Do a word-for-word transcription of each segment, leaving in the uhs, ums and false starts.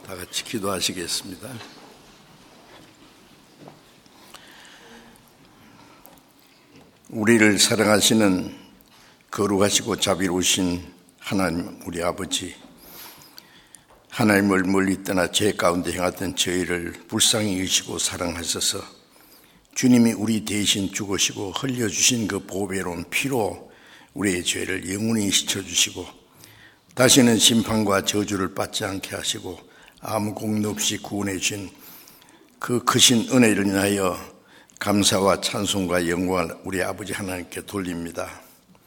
다 같이 기도하시겠습니다. 우리를 사랑하시는 거룩하시고 자비로우신 하나님 우리 아버지, 하나님을 멀리 떠나 죄 가운데 행하던 저희를 불쌍히 여기시고 사랑하셔서 주님이 우리 대신 죽으시고 흘려주신 그 보배로운 피로 우리의 죄를 영원히 씻어주시고 다시는 심판과 저주를 받지 않게 하시고 아무 공로 없이 구원해 주신 그 크신 은혜를 인하여 감사와 찬송과 영광을 우리 아버지 하나님께 돌립니다.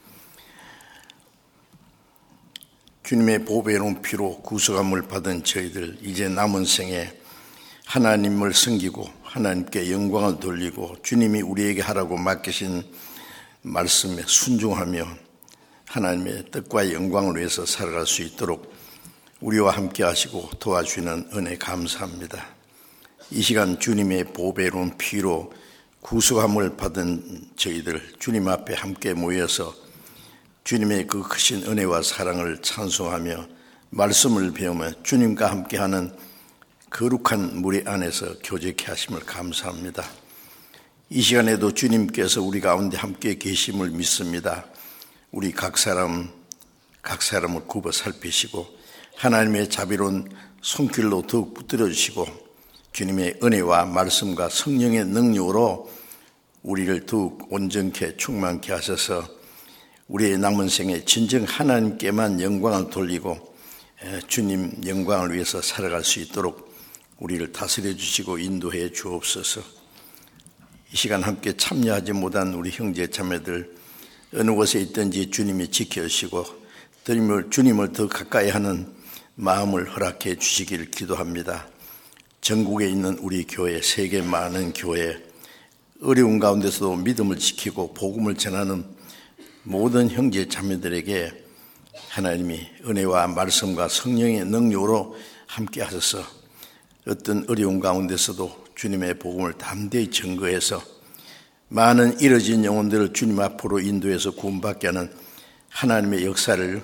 주님의 보배로운 피로 구속함을 받은 저희들 이제 남은 생에 하나님을 섬기고 하나님께 영광을 돌리고 주님이 우리에게 하라고 맡기신 말씀에 순종하며 하나님의 뜻과 영광을 위해서 살아갈 수 있도록 우리와 함께 하시고 도와주시는 은혜 감사합니다. 이 시간 주님의 보배로운 피로 구속함을 받은 저희들 주님 앞에 함께 모여서 주님의 그 크신 은혜와 사랑을 찬송하며 말씀을 배우며 주님과 함께하는 거룩한 무리 안에서 교제케 하심을 감사합니다. 이 시간에도 주님께서 우리 가운데 함께 계심을 믿습니다. 우리 각 사람 각 사람을 굽어 살피시고 하나님의 자비로운 손길로 더욱 붙들어 주시고 주님의 은혜와 말씀과 성령의 능력으로 우리를 더욱 온전케 충만케 하셔서 우리의 남은 생에 진정 하나님께만 영광을 돌리고 주님 영광을 위해서 살아갈 수 있도록 우리를 다스려 주시고 인도해 주옵소서. 이 시간 함께 참여하지 못한 우리 형제 자매들 어느 곳에 있든지 주님이 지켜주시고 주님을 더 가까이 하는 마음을 허락해 주시기를 기도합니다. 전국에 있는 우리 교회, 세계 많은 교회, 어려운 가운데서도 믿음을 지키고 복음을 전하는 모든 형제 자매들에게 하나님이 은혜와 말씀과 성령의 능력으로 함께 하셔서 어떤 어려운 가운데서도 주님의 복음을 담대히 증거해서 많은 잃어진 영혼들을 주님 앞으로 인도해서 구원받게 하는 하나님의 역사를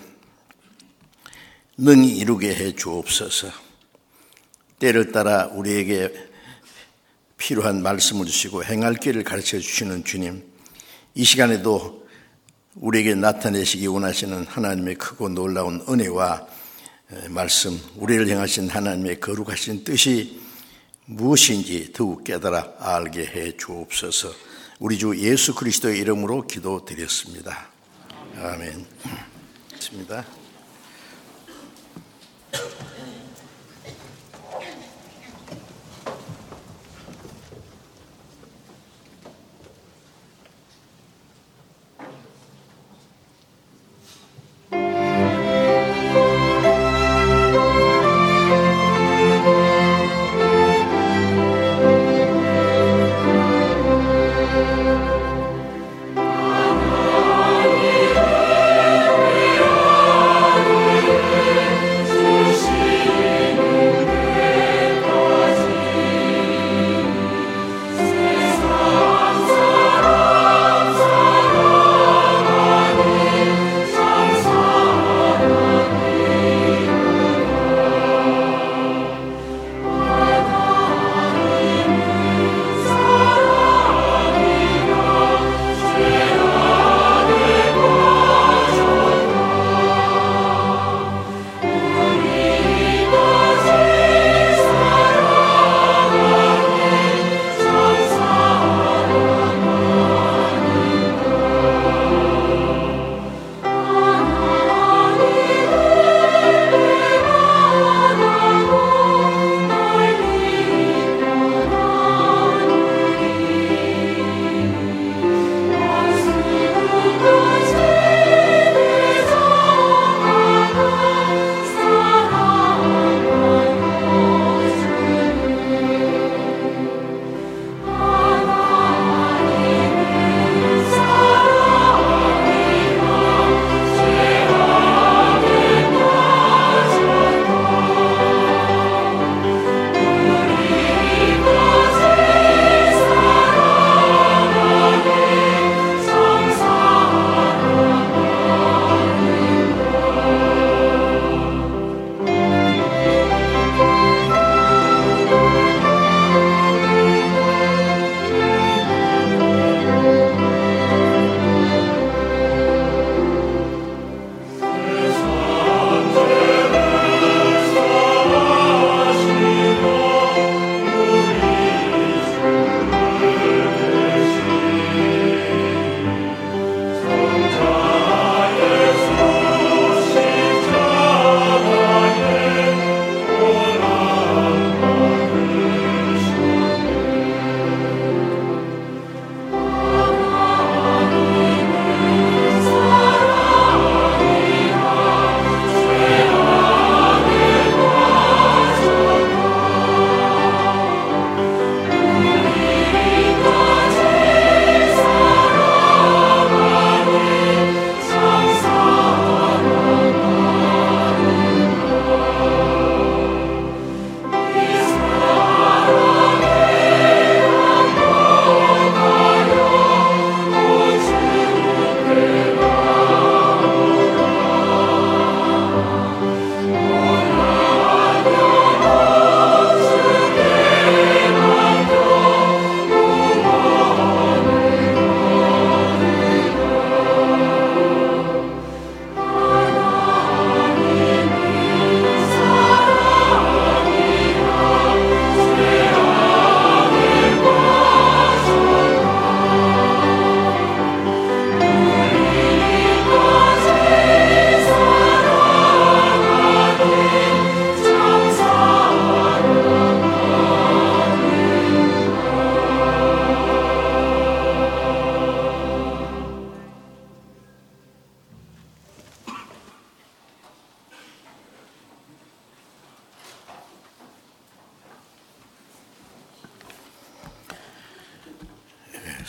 능히 이루게 해 주옵소서. 때를 따라 우리에게 필요한 말씀을 주시고 행할 길을 가르쳐 주시는 주님, 이 시간에도 우리에게 나타내시기 원하시는 하나님의 크고 놀라운 은혜와 말씀, 우리를 향하신 하나님의 거룩하신 뜻이 무엇인지 더욱 깨달아 알게 해 주옵소서. 우리 주 예수 그리스도의 이름으로 기도드렸습니다. 아멘. 있습니다. 주시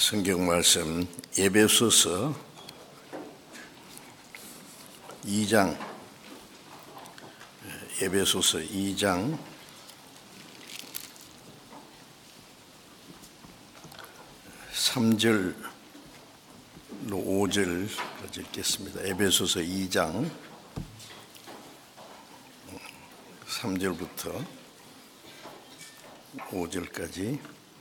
성경 말씀 에베소서 이 장 에베소서 이 장 삼 절로 오 절까지 읽겠습니다. 에베소서 이 장 삼 절부터 오 절까지.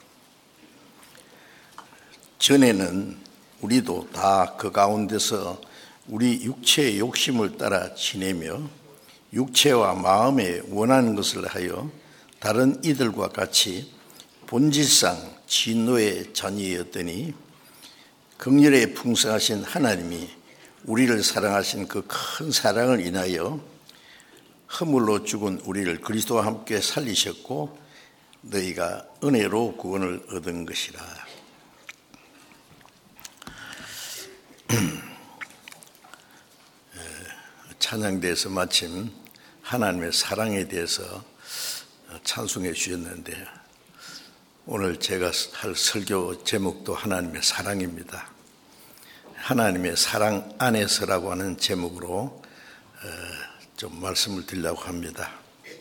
전에는 우리도 다 그 가운데서 우리 육체의 욕심을 따라 지내며 육체와 마음에 원하는 것을 하여 다른 이들과 같이 본질상 진노의 자녀였더니 긍휼에 풍성하신 하나님이 우리를 사랑하신 그 큰 사랑을 인하여 허물로 죽은 우리를 그리스도와 함께 살리셨고 너희가 은혜로 구원을 얻은 것이라. 찬양대에서 마침 하나님의 사랑에 대해서 찬송해 주셨는데 오늘 제가 할 설교 제목도 하나님의 사랑입니다. 하나님의 사랑 안에서라고 하는 제목으로 좀 말씀을 드리려고 합니다.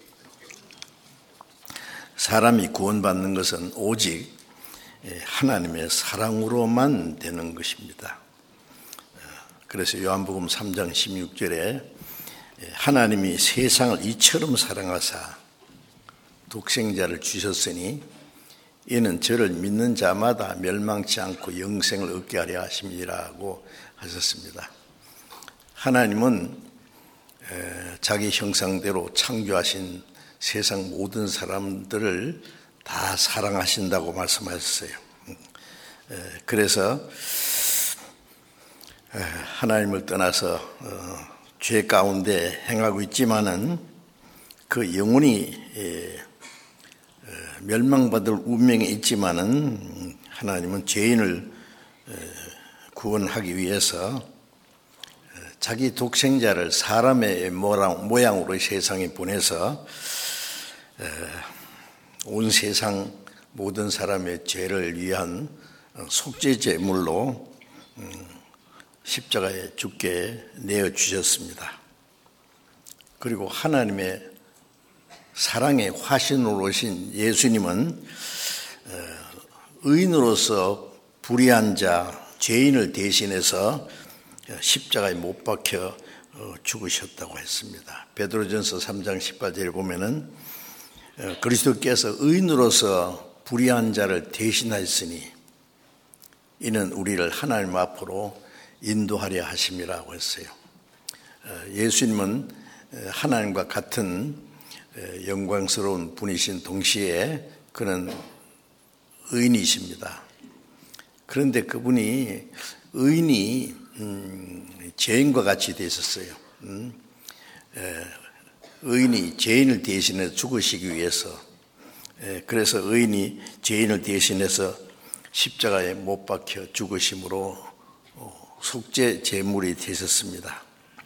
사람이 구원받는 것은 오직 하나님의 사랑으로만 되는 것입니다. 그래서 요한복음 삼 장 십육 절에 하나님이 세상을 이처럼 사랑하사 독생자를 주셨으니 이는 저를 믿는 자마다 멸망치 않고 영생을 얻게 하려 하심이라고 하셨습니다. 하나님은 자기 형상대로 창조하신 세상 모든 사람들을 다 사랑하신다고 말씀하셨어요. 그래서 하나님을 떠나서 어, 죄 가운데 행하고 있지만은 그 영혼이 에, 에, 멸망받을 운명에 있지만은 하나님은 죄인을 에, 구원하기 위해서 에, 자기 독생자를 사람의 모양, 모양으로 세상에 보내서 에, 온 세상 모든 사람의 죄를 위한 속죄 제물로 음, 십자가에 죽게 내어주셨습니다. 그리고 하나님의 사랑의 화신으로 오신 예수님은 의인으로서 불의한 자, 죄인을 대신해서 십자가에 못 박혀 죽으셨다고 했습니다. 베드로전서 삼 장 십팔 절에 보면은 그리스도께서 의인으로서 불의한 자를 대신하였으니 이는 우리를 하나님 앞으로 인도하려 하심이라고 했어요. 예수님은 하나님과 같은 영광스러운 분이신 동시에 그는 의인이십니다. 그런데 그분이 의인이 음, 죄인과 같이 되셨어요. 음, 에, 의인이 죄인을 대신해 죽으시기 위해서 에, 그래서 의인이 죄인을 대신해서 십자가에 못 박혀 죽으심으로 속죄 제물이 되셨습니다.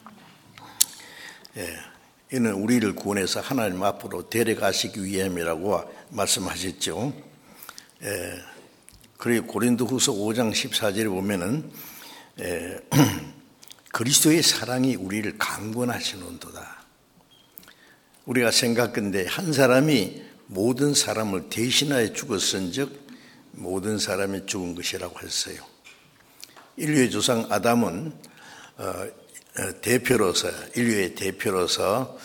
예, 이는 우리를 구원해서 하나님 앞으로 데려가시기 위함이라고 말씀하셨죠. 예, 그리고 고린도후서 오 장 십사 절에 보면은 예, 그리스도의 사랑이 우리를 강권하시는도다. 우리가 생각건대 한 사람이 모든 사람을 대신하여 죽었은즉 모든 사람이 죽은 것이라고 했어요. 인류의 조상 아담은 대표로서 인류의 대표로서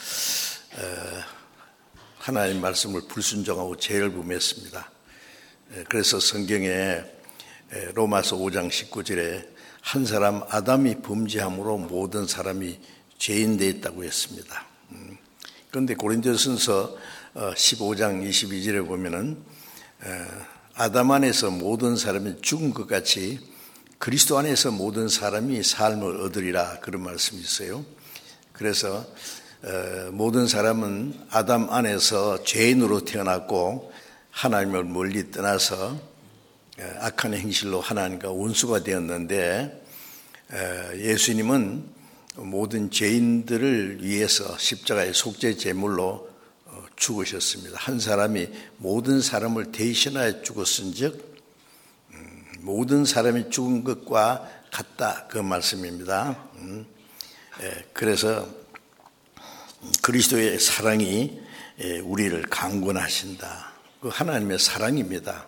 하나님 말씀을 불순종하고 죄를 범했습니다. 그래서 성경에 로마서 오 장 십구 절에 한 사람 아담이 범죄함으로 모든 사람이 죄인 되었다고 했습니다. 그런데 고린도전서 십오 장 이십이 절에 보면은 아담 안에서 모든 사람이 죽은 것 같이 그리스도 안에서 모든 사람이 삶을 얻으리라 그런 말씀이 있어요. 그래서 모든 사람은 아담 안에서 죄인으로 태어났고 하나님을 멀리 떠나서 악한 행실로 하나님과 원수가 되었는데 예수님은 모든 죄인들을 위해서 십자가의 속죄 제물로 죽으셨습니다. 한 사람이 모든 사람을 대신하여 죽었은즉 모든 사람이 죽은 것과 같다, 그 말씀입니다. 그래서 그리스도의 사랑이 우리를 강권하신다. 그 하나님의 사랑입니다.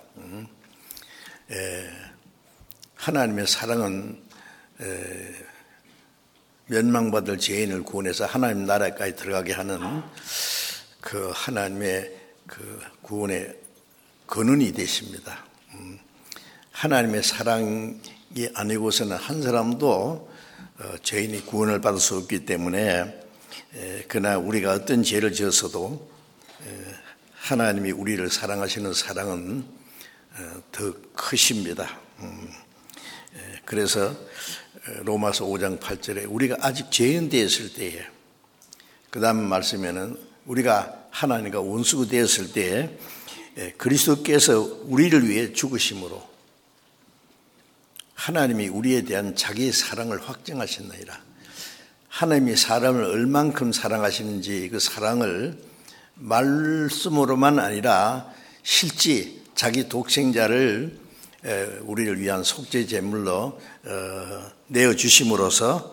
하나님의 사랑은 멸망받을 죄인을 구원해서 하나님 나라까지 들어가게 하는 그 하나님의 그 구원의 근원이 되십니다. 하나님의 사랑이 아니고서는 한 사람도 죄인이 구원을 받을 수 없기 때문에, 그러나 우리가 어떤 죄를 지었어도 하나님이 우리를 사랑하시는 사랑은 더 크십니다. 그래서 로마서 오 장 팔 절에 우리가 아직 죄인 되었을 때에, 그 다음 말씀에는 우리가 하나님과 원수가 되었을 때에 그리스도께서 우리를 위해 죽으심으로 하나님이 우리에 대한 자기의 사랑을 확증하셨나이다. 하나님이 사람을 얼만큼 사랑하시는지 그 사랑을 말씀으로만 아니라 실제 자기 독생자를 우리를 위한 속죄 제물로 내어주심으로써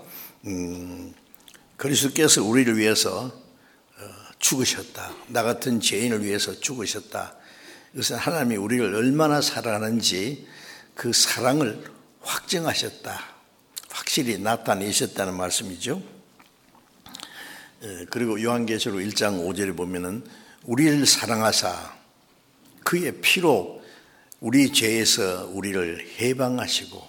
그리스도께서 우리를 위해서 죽으셨다. 나 같은 죄인을 위해서 죽으셨다. 이것은 하나님이 우리를 얼마나 사랑하는지 그 사랑을 확증하셨다, 확실히 나타내셨다는 말씀이죠. 그리고 요한계시록 일 장 오 절에 보면은 우리를 사랑하사 그의 피로 우리 죄에서 우리를 해방하시고,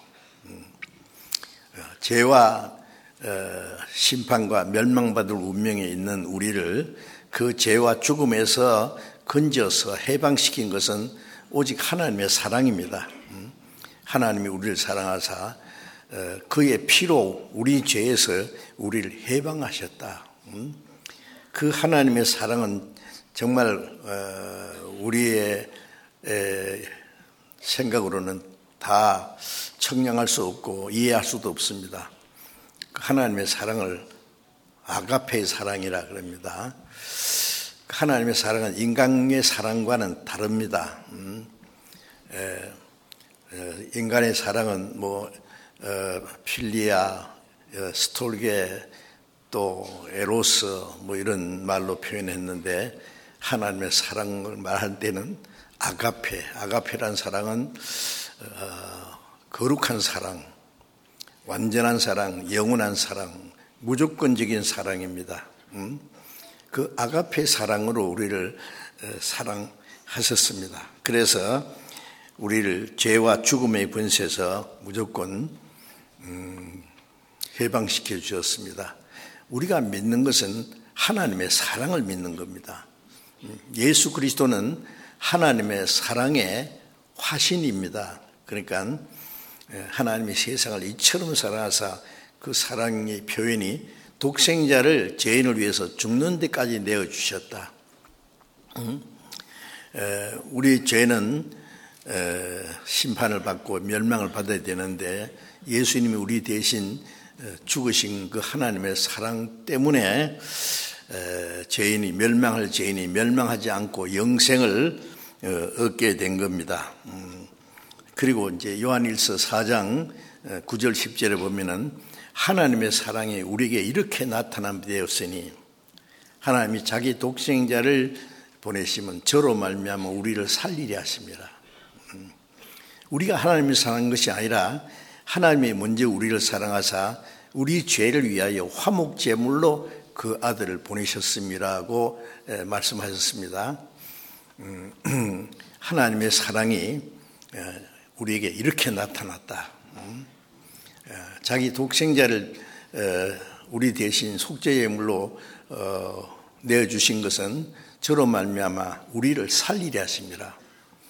죄와 심판과 멸망받을 운명에 있는 우리를 그 죄와 죽음에서 건져서 해방시킨 것은 오직 하나님의 사랑입니다. 하나님이 우리를 사랑하사 그의 피로 우리 죄에서 우리를 해방하셨다. 그 하나님의 사랑은 정말 우리의 생각으로는 다 청량할 수 없고 이해할 수도 없습니다. 하나님의 사랑을 아가페의 사랑이라 그럽니다. 하나님의 사랑은 인간의 사랑과는 다릅니다. 인간의 사랑은 뭐 필리아, 스톨게, 또 에로스 뭐 이런 말로 표현했는데, 하나님의 사랑을 말할 때는 아가페, 아가페란 사랑은 거룩한 사랑, 완전한 사랑, 영원한 사랑, 무조건적인 사랑입니다. 그 아가페 사랑으로 우리를 사랑하셨습니다. 그래서 우리를 죄와 죽음의 권세에서 무조건 음, 해방시켜 주셨습니다. 우리가 믿는 것은 하나님의 사랑을 믿는 겁니다. 예수 그리스도는 하나님의 사랑의 화신입니다. 그러니까 하나님이 세상을 이처럼 사랑하사 그 사랑의 표현이 독생자를 죄인을 위해서 죽는 데까지 내어주셨다. 우리 죄는 심판을 받고 멸망을 받아야 되는데, 예수님이 우리 대신 죽으신 그 하나님의 사랑 때문에 죄인이 멸망할 죄인이 멸망하지 않고 영생을 얻게 된 겁니다. 그리고 이제 요한일서 사 장 구 절 십 절에 보면은 하나님의 사랑이 우리에게 이렇게 나타나되었으니 하나님이 자기 독생자를 보내시면 저로 말미암아 우리를 살리려 하십니다. 우리가 하나님을 사랑한 것이 아니라 하나님이 먼저 우리를 사랑하사 우리 죄를 위하여 화목제물로 그 아들을 보내셨음이라고 말씀하셨습니다. 하나님의 사랑이 우리에게 이렇게 나타났다. 자기 독생자를 우리 대신 속죄제물로 내어주신 것은 저로 말미암아 우리를 살리려 하십니다.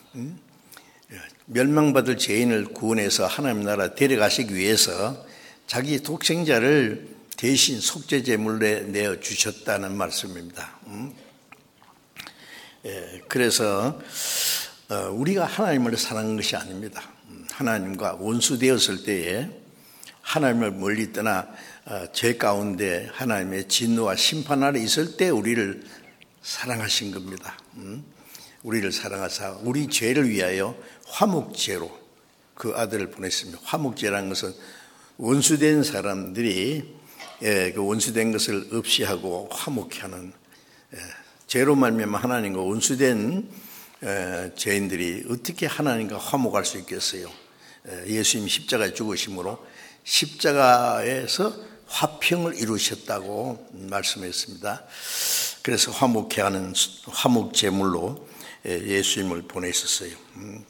멸망받을 죄인을 구원해서 하나님 나라 데려가시기 위해서 자기 독생자를 대신 속죄제물로 내어주셨다는 말씀입니다. 그래서 우리가 하나님을 사랑한 것이 아닙니다. 하나님과 원수되었을 때에 하나님을 멀리 떠나 죄 가운데 하나님의 진노와 심판 아래 있을 때 우리를 사랑하신 겁니다. 우리를 사랑하사 우리 죄를 위하여 화목제로, 그 아들을 보냈습니다. 화목제라는 것은 원수된 사람들이 예, 그 원수된 것을 없이 하고 화목케 하는, 예, 죄로 말미암아 하나님과 원수된 예, 죄인들이 어떻게 하나님과 화목할 수 있겠어요? 예, 예수님이 십자가에 죽으심으로 십자가에서 화평을 이루셨다고 말씀했습니다. 그래서 화목케 하는 화목 제물로 예수님을 보내셨어요. 음.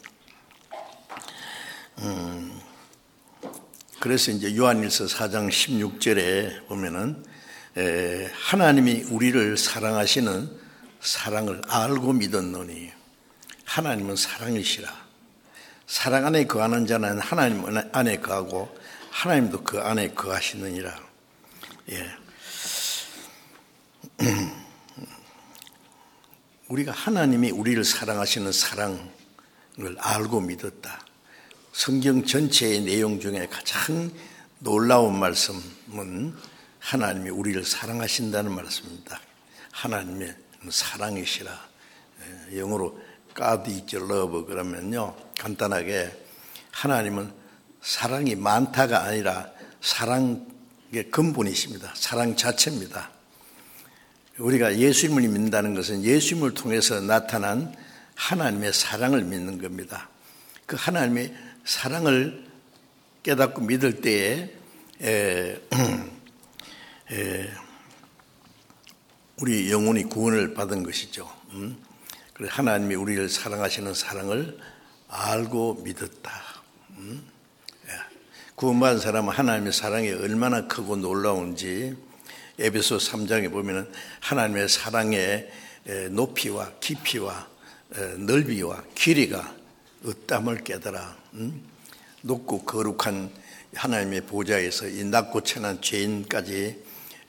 음. 그래서 이제 요한일서 사 장 십육 절에 보면은 에, 하나님이 우리를 사랑하시는 사랑을 알고 믿었노니, 하나님은 사랑이시라. 사랑 안에 거하는 자는 하나님 안에 거하고 하나님도 그 안에 거하시느니라. 예. 우리가 하나님이 우리를 사랑하시는 사랑을 알고 믿었다. 성경 전체의 내용 중에 가장 놀라운 말씀은 하나님이 우리를 사랑하신다는 말씀입니다. 하나님의 사랑이시라. 영어로 God is love 그러면요, 간단하게 하나님은 사랑이 많다가 아니라 사랑의 근본이십니다. 사랑 자체입니다. 우리가 예수님을 믿는다는 것은 예수님을 통해서 나타난 하나님의 사랑을 믿는 겁니다. 그 하나님의 사랑을 깨닫고 믿을 때에 에, 에, 우리 영혼이 구원을 받은 것이죠. 음? 그래서 하나님이 우리를 사랑하시는 사랑을 알고 믿었다. 음? 예. 구원받은 사람은 하나님의 사랑이 얼마나 크고 놀라운지 에베소 삼 장에 보면 하나님의 사랑의 높이와 깊이와 넓이와 길이가 어땀을 깨달아. 음? 높고 거룩한 하나님의 보좌에서 이 낮고 천한 죄인까지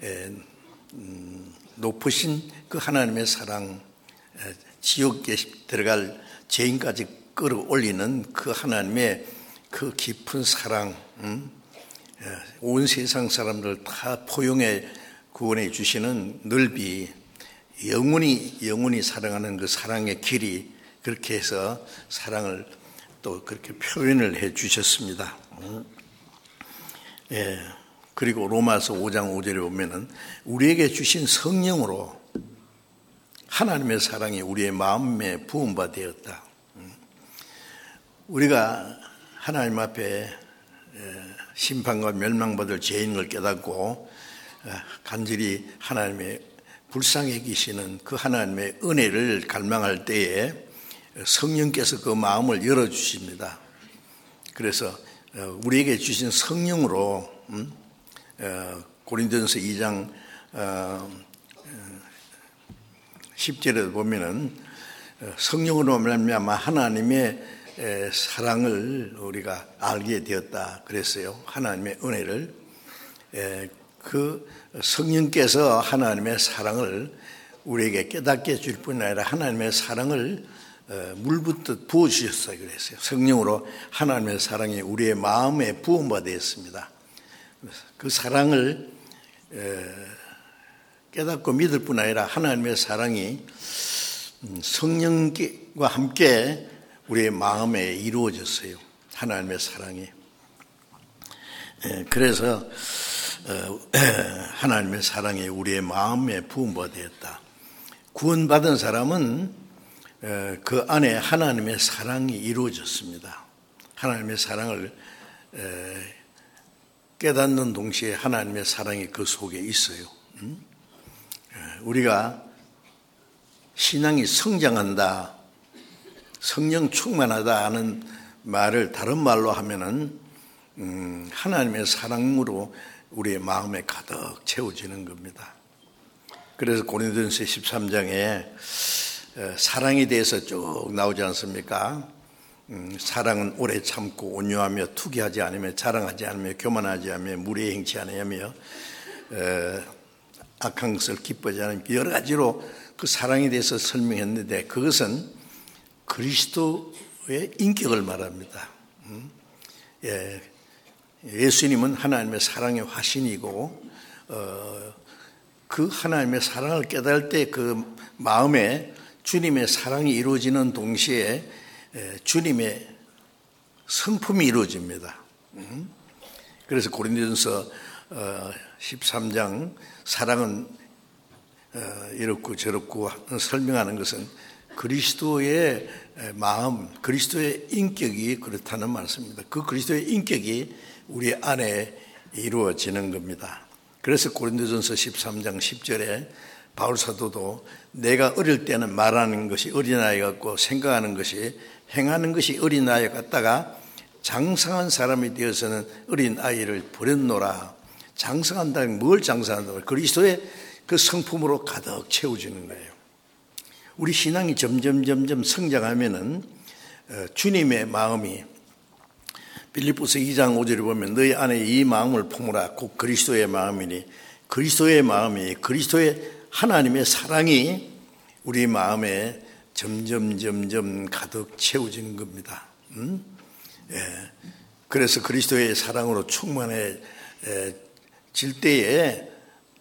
음, 높으신 그 하나님의 사랑, 지옥에 들어갈 죄인까지 끌어올리는 그 하나님의 그 깊은 사랑, 음? 온 세상 사람들 다 포용해 구원해 주시는 넓이, 영원히 영원히 사랑하는 그 사랑의 길이, 그렇게 해서 사랑을 또 그렇게 표현을 해 주셨습니다. 예. 그리고 로마서 오 장 오 절에 보면은 우리에게 주신 성령으로 하나님의 사랑이 우리의 마음에 부음바 되었다. 우리가 하나님 앞에 심판과 멸망받을 죄인을 깨닫고 간절히 하나님의 불쌍히 계시는 그 하나님의 은혜를 갈망할 때에 성령께서 그 마음을 열어주십니다. 그래서 우리에게 주신 성령으로 고린도전서 이 장 십 절에 보면은 성령으로 말미암아 하나님의 사랑을 우리가 알게 되었다 그랬어요. 하나님의 은혜를. 그 성령께서 하나님의 사랑을 우리에게 깨닫게 해줄 뿐 아니라 하나님의 사랑을 물붓듯 부어주셨어요. 그랬어요. 성령으로 하나님의 사랑이 우리의 마음에 부음받았습니다. 그 사랑을 깨닫고 믿을 뿐 아니라 하나님의 사랑이 성령과 함께 우리의 마음에 이루어졌어요. 하나님의 사랑이. 그래서 하나님의 사랑이 우리의 마음에 부음받았다. 구원받은 사람은 그 안에 하나님의 사랑이 이루어졌습니다. 하나님의 사랑을 깨닫는 동시에 하나님의 사랑이 그 속에 있어요. 우리가 신앙이 성장한다, 성령 충만하다 하는 말을 다른 말로 하면은 음, 하나님의 사랑으로 우리의 마음에 가득 채워지는 겁니다. 그래서 고린도전서 십삼 장에 사랑에 대해서 쭉 나오지 않습니까? 음, 사랑은 오래 참고 온유하며 투기하지 않으며 자랑하지 않으며 교만하지 않으며 무례히 행치 않으며 악한 것을 기뻐하지 않으며 여러 가지로 그 사랑에 대해서 설명했는데 그것은 그리스도의 인격을 말합니다. 음? 예, 예수님은 하나님의 사랑의 화신이고 어, 그 하나님의 사랑을 깨달을 때 그 마음에 주님의 사랑이 이루어지는 동시에 주님의 성품이 이루어집니다. 그래서 고린도전서 십삼 장 사랑은 이렇고 저렇고 설명하는 것은 그리스도의 마음, 그리스도의 인격이 그렇다는 말씀입니다. 그 그리스도의 인격이 우리 안에 이루어지는 겁니다. 그래서 고린도전서 십삼 장 십 절에 바울 사도도 내가 어릴 때는 말하는 것이 어린아이 같고 생각하는 것이 행하는 것이 어린아이 같다가 장성한 사람이 되어서는 어린아이를 버렸노라. 장성한다는 뭘 장성한다고? 그리스도의 그 성품으로 가득 채워지는 거예요. 우리 신앙이 점점 점점 성장하면은 주님의 마음이 빌립보서 이 장 오 절에 보면 너희 안에 이 마음을 품으라 곧 그리스도의 마음이니 그리스도의 마음이 그리스도의 하나님의 사랑이 우리 마음에 점점 점점 가득 채워지는 겁니다. 음? 예. 그래서 그리스도의 사랑으로 충만해질 때에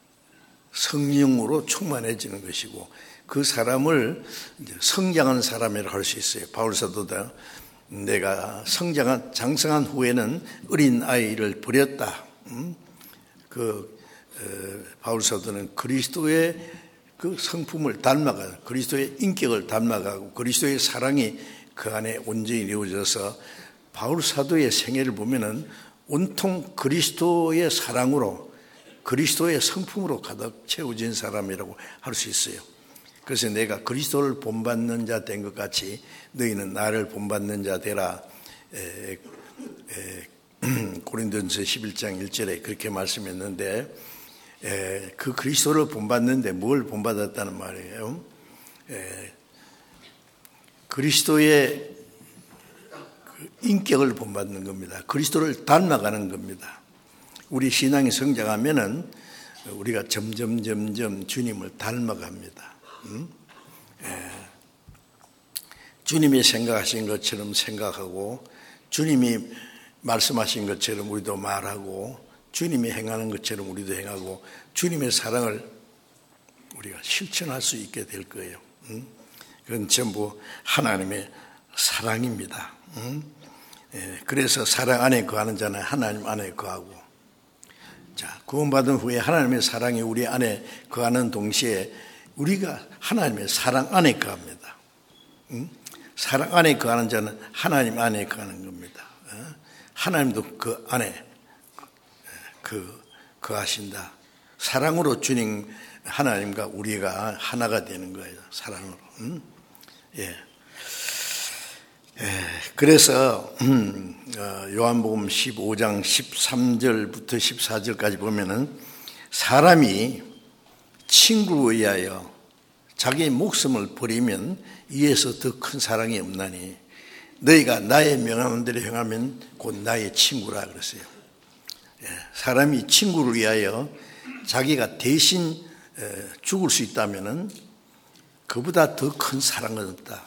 성령으로 충만해지는 것이고 그 사람을 성장한 사람이라고 할 수 있어요. 바울 사도도 내가 성장한 장성한 후에는 어린 아이를 버렸다. 음? 그 바울 사도는 그리스도의 그 성품을 닮아가고 그리스도의 인격을 닮아가고 그리스도의 사랑이 그 안에 온전히 이루어져서 바울 사도의 생애를 보면은 온통 그리스도의 사랑으로 그리스도의 성품으로 가득 채워진 사람이라고 할 수 있어요. 그래서 내가 그리스도를 본받는 자 된 것 같이 너희는 나를 본받는 자 되라. 에, 에, 고린도전서 십일 장 일 절에 그렇게 말씀했는데 에, 그 그리스도를 본받는데 뭘 본받았다는 말이에요? 에, 그리스도의 인격을 본받는 겁니다. 그리스도를 닮아가는 겁니다. 우리 신앙이 성장하면은 우리가 점점 점점 주님을 닮아갑니다. 음? 예. 주님이 생각하신 것처럼 생각하고 주님이 말씀하신 것처럼 우리도 말하고 주님이 행하는 것처럼 우리도 행하고 주님의 사랑을 우리가 실천할 수 있게 될 거예요. 음? 그건 전부 하나님의 사랑입니다. 음? 예. 그래서 사랑 안에 거하는 자는 하나님 안에 거하고 자, 구원받은 후에 하나님의 사랑이 우리 안에 거하는 동시에 우리가 하나님의 사랑 안에 거합니다. 응? 사랑 안에 거하는 자는 하나님 안에 거하는 겁니다. 어? 하나님도 그 안에 그 거하신다. 사랑으로 주님 하나님과 우리가 하나가 되는 거예요. 사랑으로. 응? 예. 예. 그래서 음, 어, 요한복음 십오 장 십삼 절부터 십사 절까지 보면은 사람이 친구에 의하여 자기의 목숨을 버리면 이에서 더 큰 사랑이 없나니 너희가 나의 명하는 대로 행하면 곧 나의 친구라 그랬어요. 사람이 친구를 위하여 자기가 대신 죽을 수 있다면은 그보다 더 큰 사랑은 없다.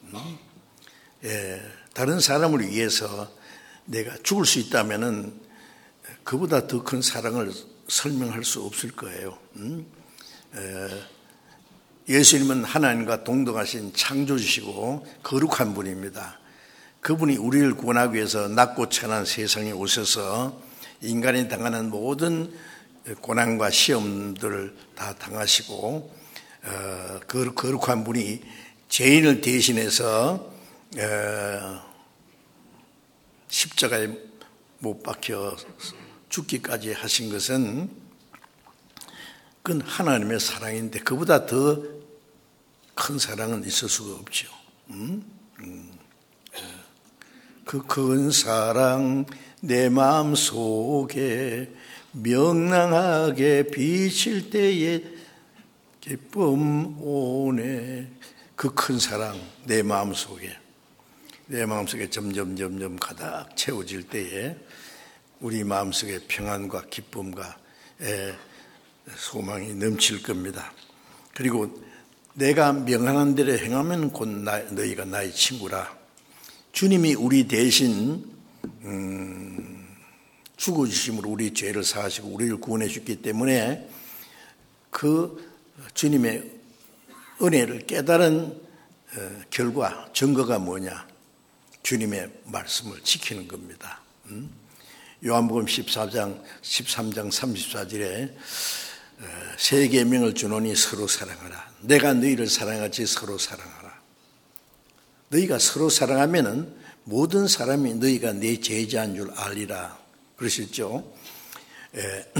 다른 사람을 위해서 내가 죽을 수 있다면은 그보다 더 큰 사랑을 설명할 수 없을 거예요. 예수님은 하나님과 동등하신 창조주시고 거룩한 분입니다. 그분이 우리를 구원하기 위해서 낮고 천한 세상에 오셔서 인간이 당하는 모든 고난과 시험들을 다 당하시고 그 거룩한 분이 죄인을 대신해서 십자가에 못 박혀 죽기까지 하신 것은 그건 하나님의 사랑인데 그보다 더 큰 사랑은 있을 수가 없죠. 음? 음. 그 큰 사랑 내 마음 속에 명랑하게 비칠 때에 기쁨 오네. 그 큰 사랑 내 마음 속에 내 마음 속에 점점 점점 가득 채워질 때에 우리 마음 속에 평안과 기쁨과 소망이 넘칠 겁니다. 그리고 내가 명하는 대로 행하면 곧 나, 너희가 나의 친구라. 주님이 우리 대신 음, 죽어주심으로 우리 죄를 사하시고 우리를 구원해 주기 때문에 그 주님의 은혜를 깨달은 결과 증거가 뭐냐? 주님의 말씀을 지키는 겁니다. 요한복음 십사 장 십삼 장 삼십사 절에 새 계명을 주노니 서로 사랑하라. 내가 너희를 사랑하지 서로 사랑하라. 너희가 서로 사랑하면은 모든 사람이 너희가 내 제자인 줄 알리라. 그러셨죠? 에,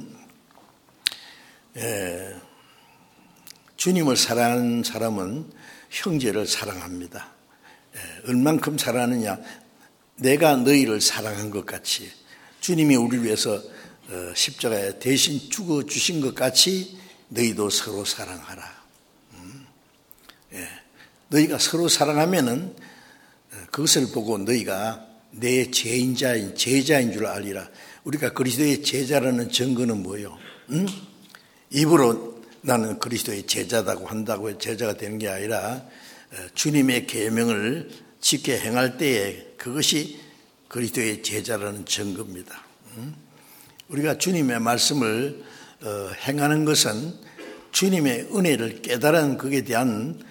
에, 주님을 사랑하는 사람은 형제를 사랑합니다. 에, 얼만큼 사랑하느냐? 내가 너희를 사랑한 것 같이 주님이 우리를 위해서 십자가에 대신 죽어주신 것 같이 너희도 서로 사랑하라. 음. 예. 너희가 서로 사랑하면은 그것을 보고 너희가 내 제인자인, 제자인 줄 알리라. 우리가 그리스도의 제자라는 증거는 뭐예요? 음? 입으로 나는 그리스도의 제자다고 한다고 제자가 되는 게 아니라 주님의 계명을 지켜 행할 때에 그것이 그리스도의 제자라는 증거입니다. 우리가 주님의 말씀을 행하는 것은 주님의 은혜를 깨달은 것에 대한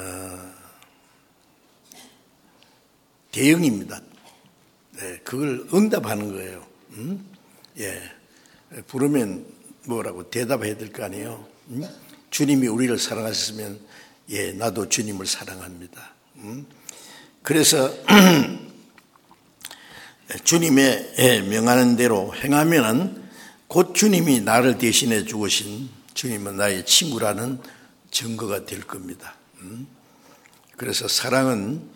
대응입니다. 그걸 응답하는 거예요. 예, 부르면 뭐라고 대답해야 될 거 아니에요. 주님이 우리를 사랑하셨으면 예, 나도 주님을 사랑합니다. 그래서 주님의 명하는 대로 행하면은 곧 주님이 나를 대신해 죽으신 주님은 나의 친구라는 증거가 될 겁니다. 그래서 사랑은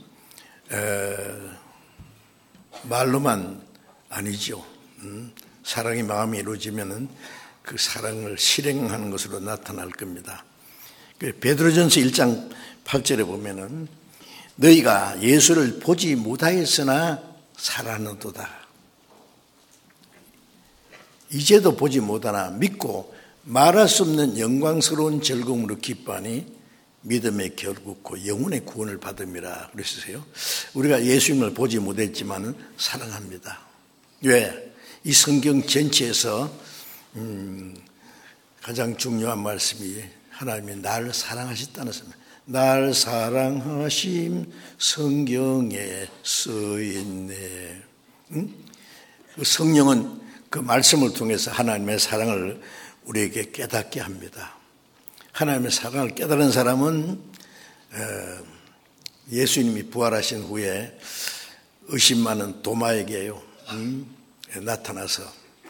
말로만 아니죠. 사랑이 마음에 이루어지면은 그 사랑을 실행하는 것으로 나타날 겁니다. 베드로전서 일 장 팔 절에 보면은 너희가 예수를 보지 못하였으나 사랑하는도다. 이제도 보지 못하나 믿고 말할 수 없는 영광스러운 즐거움으로 기뻐하니 믿음의 결국고 영혼의 구원을 받음이라 그러셨어요. 우리가 예수님을 보지 못했지만 사랑합니다. 왜? 이 성경 전체에서 음, 가장 중요한 말씀이 하나님이 나를 사랑하셨다는 말씀입니다. 날 사랑하심 성경에 써있네. 응? 그 성령은 그 말씀을 통해서 하나님의 사랑을 우리에게 깨닫게 합니다. 하나님의 사랑을 깨달은 사람은 예수님이 부활하신 후에 의심 많은 도마에게요 응? 나타나서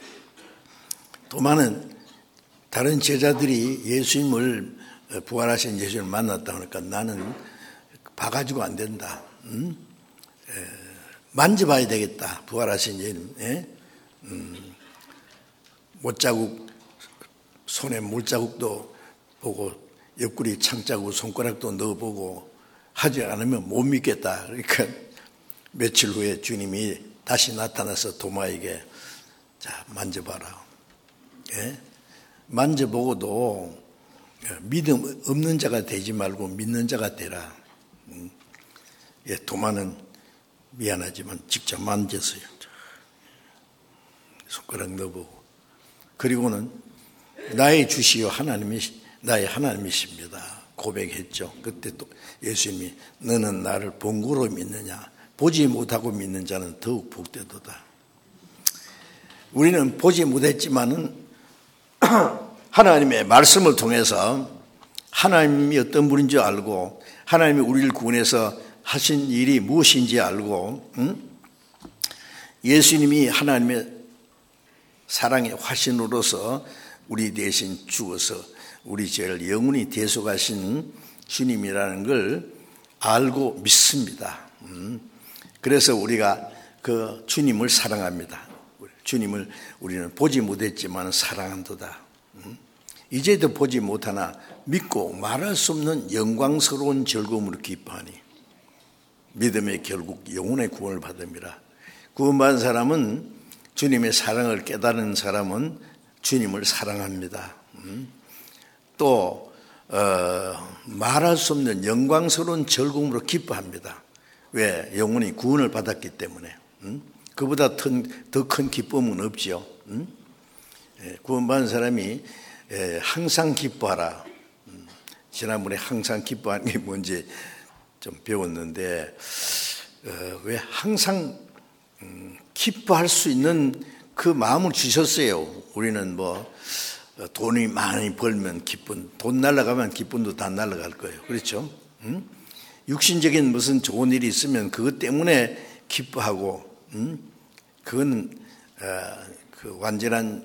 도마는 다른 제자들이 예수님을 부활하신 예수님을 만났다 그러니까 나는 봐가지고 안 된다. 음? 에, 만져봐야 되겠다. 부활하신 예수님. 예? 음, 못자국, 손에 물자국도 보고 옆구리 창자국 손가락도 넣어보고 하지 않으면 못 믿겠다. 그러니까 며칠 후에 주님이 다시 나타나서 도마에게 자 만져봐라. 예? 만져보고도 믿음 없는 자가 되지 말고 믿는 자가 되라. 예, 도마는 미안하지만 직접 만졌어요. 손가락 넣어보고. 그리고는 나의 주시요 하나님이 나의 하나님이십니다. 고백했죠. 그때 또 예수님이 너는 나를 본고로 믿느냐? 보지 못하고 믿는 자는 더욱 복되도다. 우리는 보지 못했지만은 하나님의 말씀을 통해서 하나님이 어떤 분인지 알고 하나님이 우리를 구원해서 하신 일이 무엇인지 알고 응? 예수님이 하나님의 사랑의 화신으로서 우리 대신 죽어서 우리 죄를 영원히 대속하신 주님이라는 걸 알고 믿습니다. 그래서 우리가 그 주님을 사랑합니다. 주님을 우리는 보지 못했지만 사랑한도다. 이제도 보지 못하나 믿고 말할 수 없는 영광스러운 즐거움으로 기뻐하니 믿음의 결국 영혼의 구원을 받음이라. 구원받은 사람은 주님의 사랑을 깨달은 사람은 주님을 사랑합니다. 또 어, 말할 수 없는 영광스러운 즐거움으로 기뻐합니다. 왜? 영혼이 구원을 받았기 때문에. 그보다 더 큰 기쁨은 없죠. 구원받은 사람이 항상 기뻐하라. 지난번에 항상 기뻐하는 게 뭔지 좀 배웠는데 어, 왜 항상 음, 기뻐할 수 있는 그 마음을 주셨어요. 우리는 뭐 돈이 많이 벌면 기쁜, 돈 날아가면 기쁨도 다 날아갈 거예요. 그렇죠? 음? 육신적인 무슨 좋은 일이 있으면 그것 때문에 기뻐하고, 음? 그건 어, 그 완전한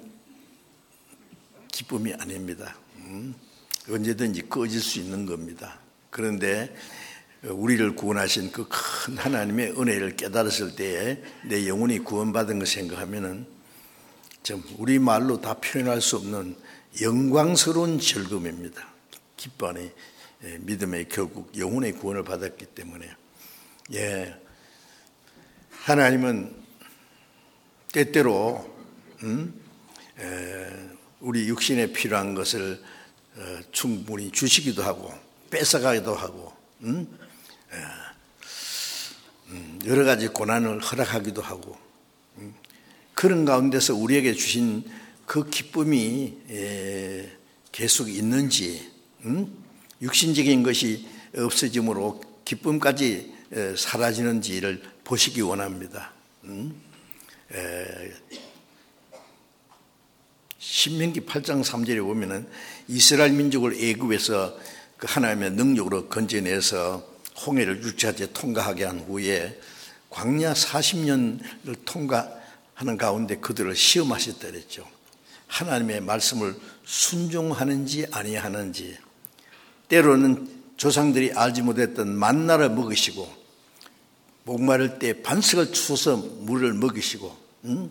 기쁨이 아닙니다. 음? 언제든지 꺼질 수 있는 겁니다. 그런데 우리를 구원하신 그 큰 하나님의 은혜를 깨달았을 때에 내 영혼이 구원받은 걸 생각하면은 좀 우리 말로 다 표현할 수 없는 영광스러운 즐거움입니다. 기뻐하니 믿음의 결국 영혼의 구원을 받았기 때문에. 예, 하나님은 때때로 음? 에, 우리 육신에 필요한 것을 어, 충분히 주시기도 하고 뺏어가기도 하고 음? 에, 음, 여러 가지 고난을 허락하기도 하고 음? 그런 가운데서 우리에게 주신 그 기쁨이 에, 계속 있는지 음? 육신적인 것이 없어짐으로 기쁨까지 에, 사라지는지를 보시기 원합니다. 음? 에, 신명기 팔 장 삼 절에 보면은 이스라엘 민족을 애굽에서 그 하나님의 능력으로 건져내서 홍해를 육지하게 통과하게 한 후에 광야 사십 년을 통과하는 가운데 그들을 시험하셨다 그랬죠. 하나님의 말씀을 순종하는지 아니하는지, 때로는 조상들이 알지 못했던 만나를 먹이시고 목마를 때 반석을 추서 물을 먹이시고 음?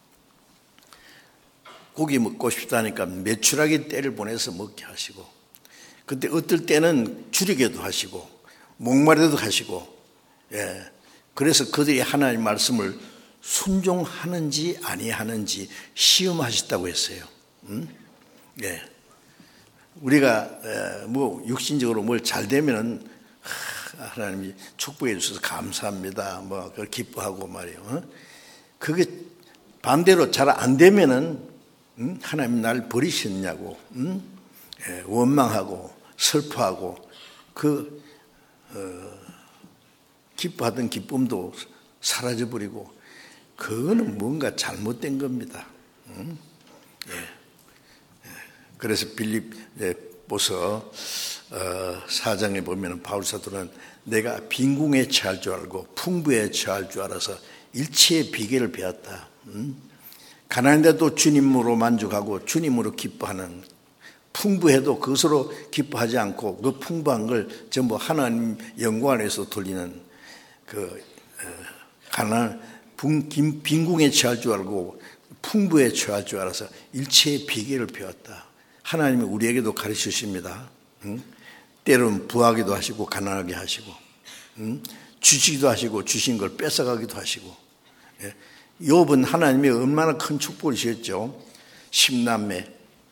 고기 먹고 싶다니까 메추라기 떼를 보내서 먹게 하시고, 그때 어떨 때는 줄이게도 하시고 목마르도 하시고, 예, 그래서 그들이 하나님의 말씀을 순종하는지 아니하는지 시험하셨다고 했어요. 음? 예, 우리가 에, 뭐 육신적으로 뭘 잘 되면은 하나님이 축복해 주셔서 감사합니다. 뭐 그걸 기뻐하고 말이에요. 어? 그게 반대로 잘 안 되면은 음? 하나님 날 버리셨냐고 음? 예, 원망하고 슬퍼하고 그 어, 기뻐하던 기쁨도 사라져버리고, 그거는 뭔가 잘못된 겁니다. 음? 예. 예. 그래서 빌립보서 어, 사 장에 보면 바울 사도는 내가 빈궁에 처할 줄 알고 풍부에 처할 줄 알아서 일체의 비결을 배웠다. 음? 가난한데도 주님으로 만족하고 주님으로 기뻐하는, 풍부해도 그것으로 기뻐하지 않고 그 풍부한 걸 전부 하나님 영광 안에서 돌리는 그 가난 빈궁에 처할 줄 알고 풍부에 처할 줄 알아서 일체의 비결을 배웠다. 하나님이 우리에게도 가르쳐 주십니다. 응? 때로는 부하기도 하시고 가난하게 하시고 응? 주시기도 하시고 주신 걸 뺏어가기도 하시고. 예. 욥은 하나님이 얼마나 큰 축복을 주셨죠. 십남매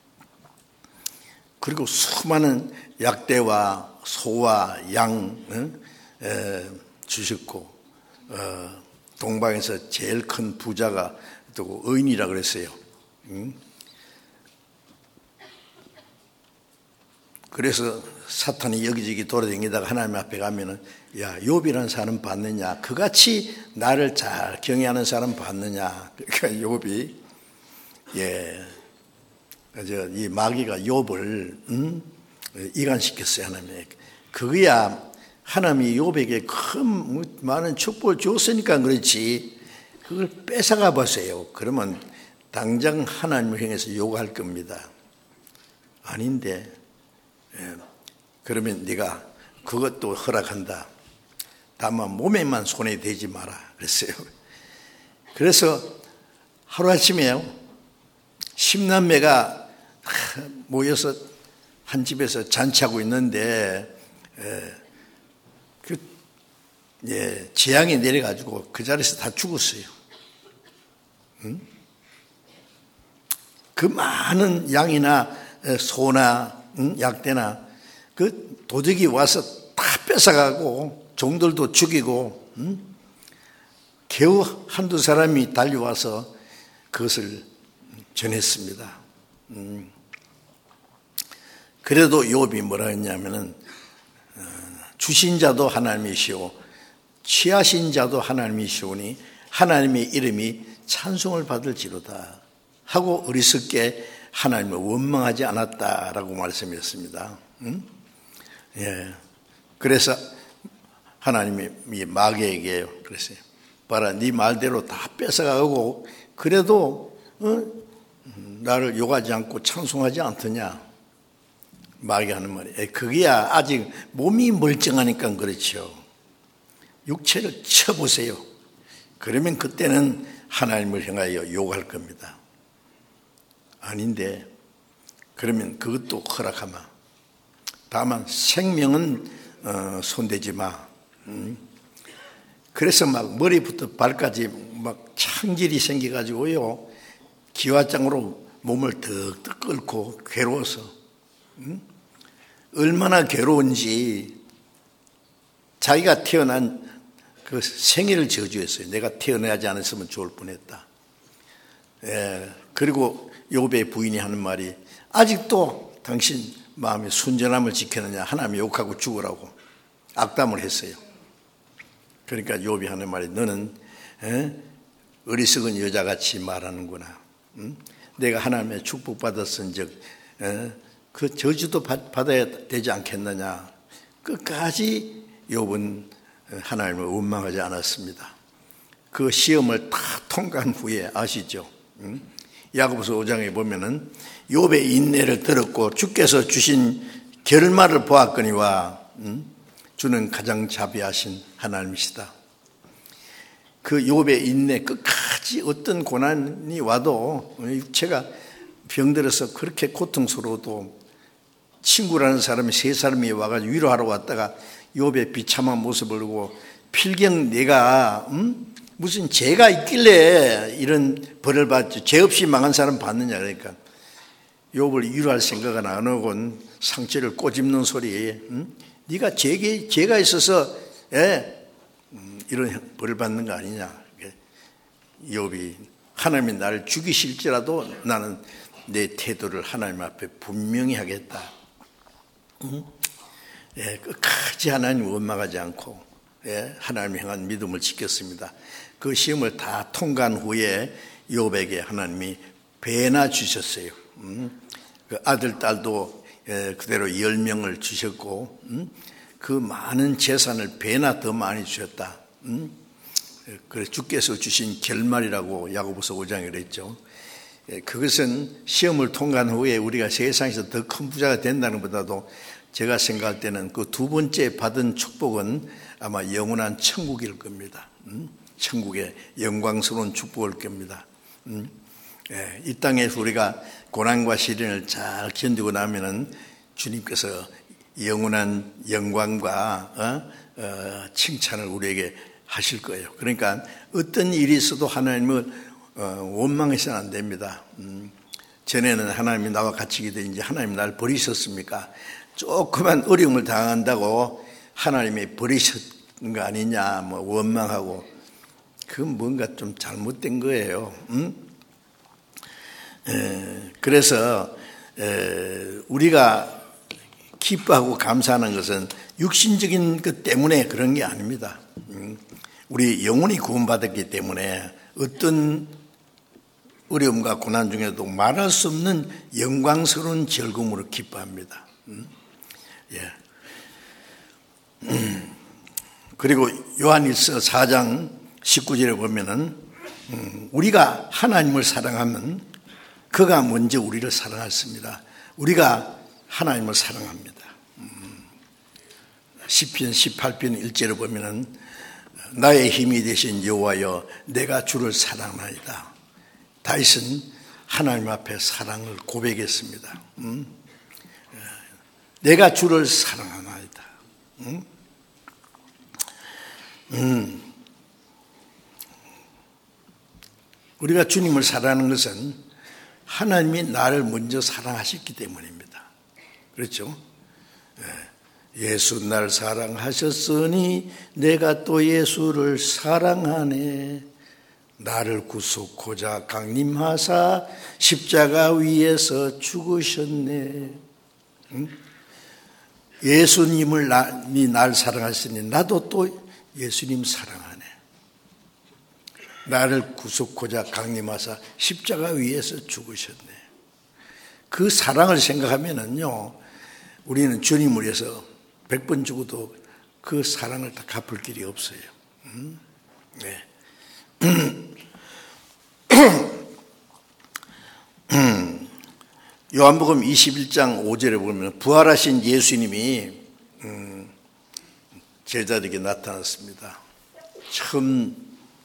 그리고 수많은 약대와 소와 양 응? 에, 주셨고 어, 동방에서 제일 큰 부자가 또 의인이라 그랬어요. 응? 그래서 사탄이 여기저기 돌아다니다가 하나님 앞에 가면은 야, 욥이라는 사람 봤느냐? 그같이 나를 잘 경외하는 사람 봤느냐? 그러니까 욥이 예, 저 이 마귀가 욥을 음? 이간시켰어요. 하나님이. 그거야 하나님이 욥에게 큰 많은 축복을 줬으니까 그렇지, 그걸 뺏어가 보세요. 그러면 당장 하나님을 향해서 욕할 겁니다. 아닌데 예, 그러면 네가 그것도 허락한다. 다만 몸에만 손에 대지 마라 그랬어요. 그래서 하루아침에 십남매가 모여서 한 집에서 잔치하고 있는데 예, 그 예, 재앙이 내려가지고 그 자리에서 다 죽었어요. 응? 그 많은 양이나 소나 응? 약대나 그 도적이 와서 다 뺏어가고 종들도 죽이고 응? 겨우 한두 사람이 달려와서 그것을 전했습니다. 음. 그래도 욥이 뭐라 했냐면은 주신 자도 하나님이시오 취하신 자도 하나님이시오니 하나님의 이름이 찬송을 받을지로다 하고 어리석게 하나님을 원망하지 않았다라고 말씀했습니다. 응? 예. 그래서 하나님이 마귀에게 그랬어요. 봐라, 네 말대로 다 뺏어가고 그래도 어? 나를 욕하지 않고 찬송하지 않더냐? 마귀가 하는 말이 에이, 그게야 아직 몸이 멀쩡하니까 그렇죠. 육체를 쳐보세요. 그러면 그때는 하나님을 향하여 욕할 겁니다. 아닌데 그러면 그것도 허락하마. 다만 생명은 어, 손대지 마. 음. 그래서 막 머리부터 발까지 막 창질이 생겨가지고요. 기와장으로 몸을 덕덕 끓고 괴로워서 음? 얼마나 괴로운지 자기가 태어난 그 생일을 저주했어요. 내가 태어나지 않았으면 좋을 뻔했다. 예, 그리고 욥의 부인이 하는 말이 아직도 당신 마음의 순전함을 지켰느냐 하나님 욕하고 죽으라고 악담을 했어요. 그러니까 욥이 하는 말이 너는 에? 어리석은 여자같이 말하는구나. 응? 내가 하나님의 축복받았은즉 그 저주도 받아야 되지 않겠느냐. 끝까지 욥은 하나님을 원망하지 않았습니다. 그 시험을 다 통과한 후에 아시죠? 응? 야고보서 오 장에 보면은 욥의 인내를 들었고 주께서 주신 결말을 보았거니와 응? 주는 가장 자비하신 하나님이시다. 그 욥의 인내 끝까지 어떤 고난이 와도 육체가 병들어서 그렇게 고통스러워도 친구라는 사람이 세 사람이 와가지고 위로하러 왔다가 욥의 비참한 모습을 보고 필경 내가 음? 무슨 죄가 있길래 이런 벌을 받지 죄 없이 망한 사람 받느냐 그러니까 욥을 위로할 생각은 안 하고 상처를 꼬집는 소리에 음? 네가 죄가, 죄가 있어서 예, 음, 이런 벌을 받는 거 아니냐. 욥이 하나님이 나를 죽이실지라도 나는 내 태도를 하나님 앞에 분명히 하겠다. 음? 예, 끝까지 하나님 원망하지 않고 예, 하나님을 향한 믿음을 지켰습니다. 그 시험을 다 통과한 후에 욥에게 하나님이 배나 주셨어요. 음? 그 아들, 딸도 예, 그대로 열 명을 주셨고 음? 그 많은 재산을 배나 더 많이 주셨다. 음? 그래서 주께서 주신 결말이라고 야고보서 오 장에 그랬죠. 예, 그것은 시험을 통과한 후에 우리가 세상에서 더 큰 부자가 된다는 것보다도 제가 생각할 때는 그 두 번째 받은 축복은 아마 영원한 천국일 겁니다. 음? 천국의 영광스러운 축복일 겁니다. 음? 예, 이 땅에서 우리가 고난과 시련을 잘 견디고 나면은 주님께서 영원한 영광과 어? 어, 칭찬을 우리에게 하실 거예요. 그러니까 어떤 일이 있어도 하나님을 어, 원망해서는 안 됩니다. 음, 전에는 하나님이 나와 같이 기도했는지 하나님 날 버리셨습니까? 조그만 어려움을 당한다고 하나님이 버리셨는 거 아니냐 뭐 원망하고 그건 뭔가 좀 잘못된 거예요. 음? 에, 그래서 에, 우리가 기뻐하고 감사하는 것은 육신적인 것 때문에 그런 게 아닙니다. 음, 우리 영혼이 구원받았기 때문에 어떤 어려움과 고난 중에도 말할 수 없는 영광스러운 즐거움으로 기뻐합니다. 음? 예. 음. 그리고 요한일서 사 장 십구 절에 보면은 음, 우리가 하나님을 사랑하면 그가 먼저 우리를 사랑했습니다. 우리가 하나님을 사랑합니다. 음, 시편 십팔 편 일 절에 보면은 나의 힘이 되신 여호와여 내가 주를 사랑하나이다. 다윗은 하나님 앞에 사랑을 고백했습니다. 음? 내가 주를 사랑하나이다. 음? 음. 우리가 주님을 사랑하는 것은 하나님이 나를 먼저 사랑하셨기 때문입니다. 그렇죠? 예수 나를 사랑하셨으니 내가 또 예수를 사랑하네. 나를 구속하자 강림하사 십자가 위에서 죽으셨네. 응? 예수님을 나, 날 사랑하시니 나도 또 예수님 사랑하네. 나를 구속고자 강림하사 십자가 위에서 죽으셨네. 그 사랑을 생각하면은요, 우리는 주님을 위해서 백 번 죽어도 그 사랑을 다 갚을 길이 없어요. 음? 네. 요한복음 이십일 장 오 절에 보면 부활하신 예수님이 음, 제자들에게 나타났습니다. 처음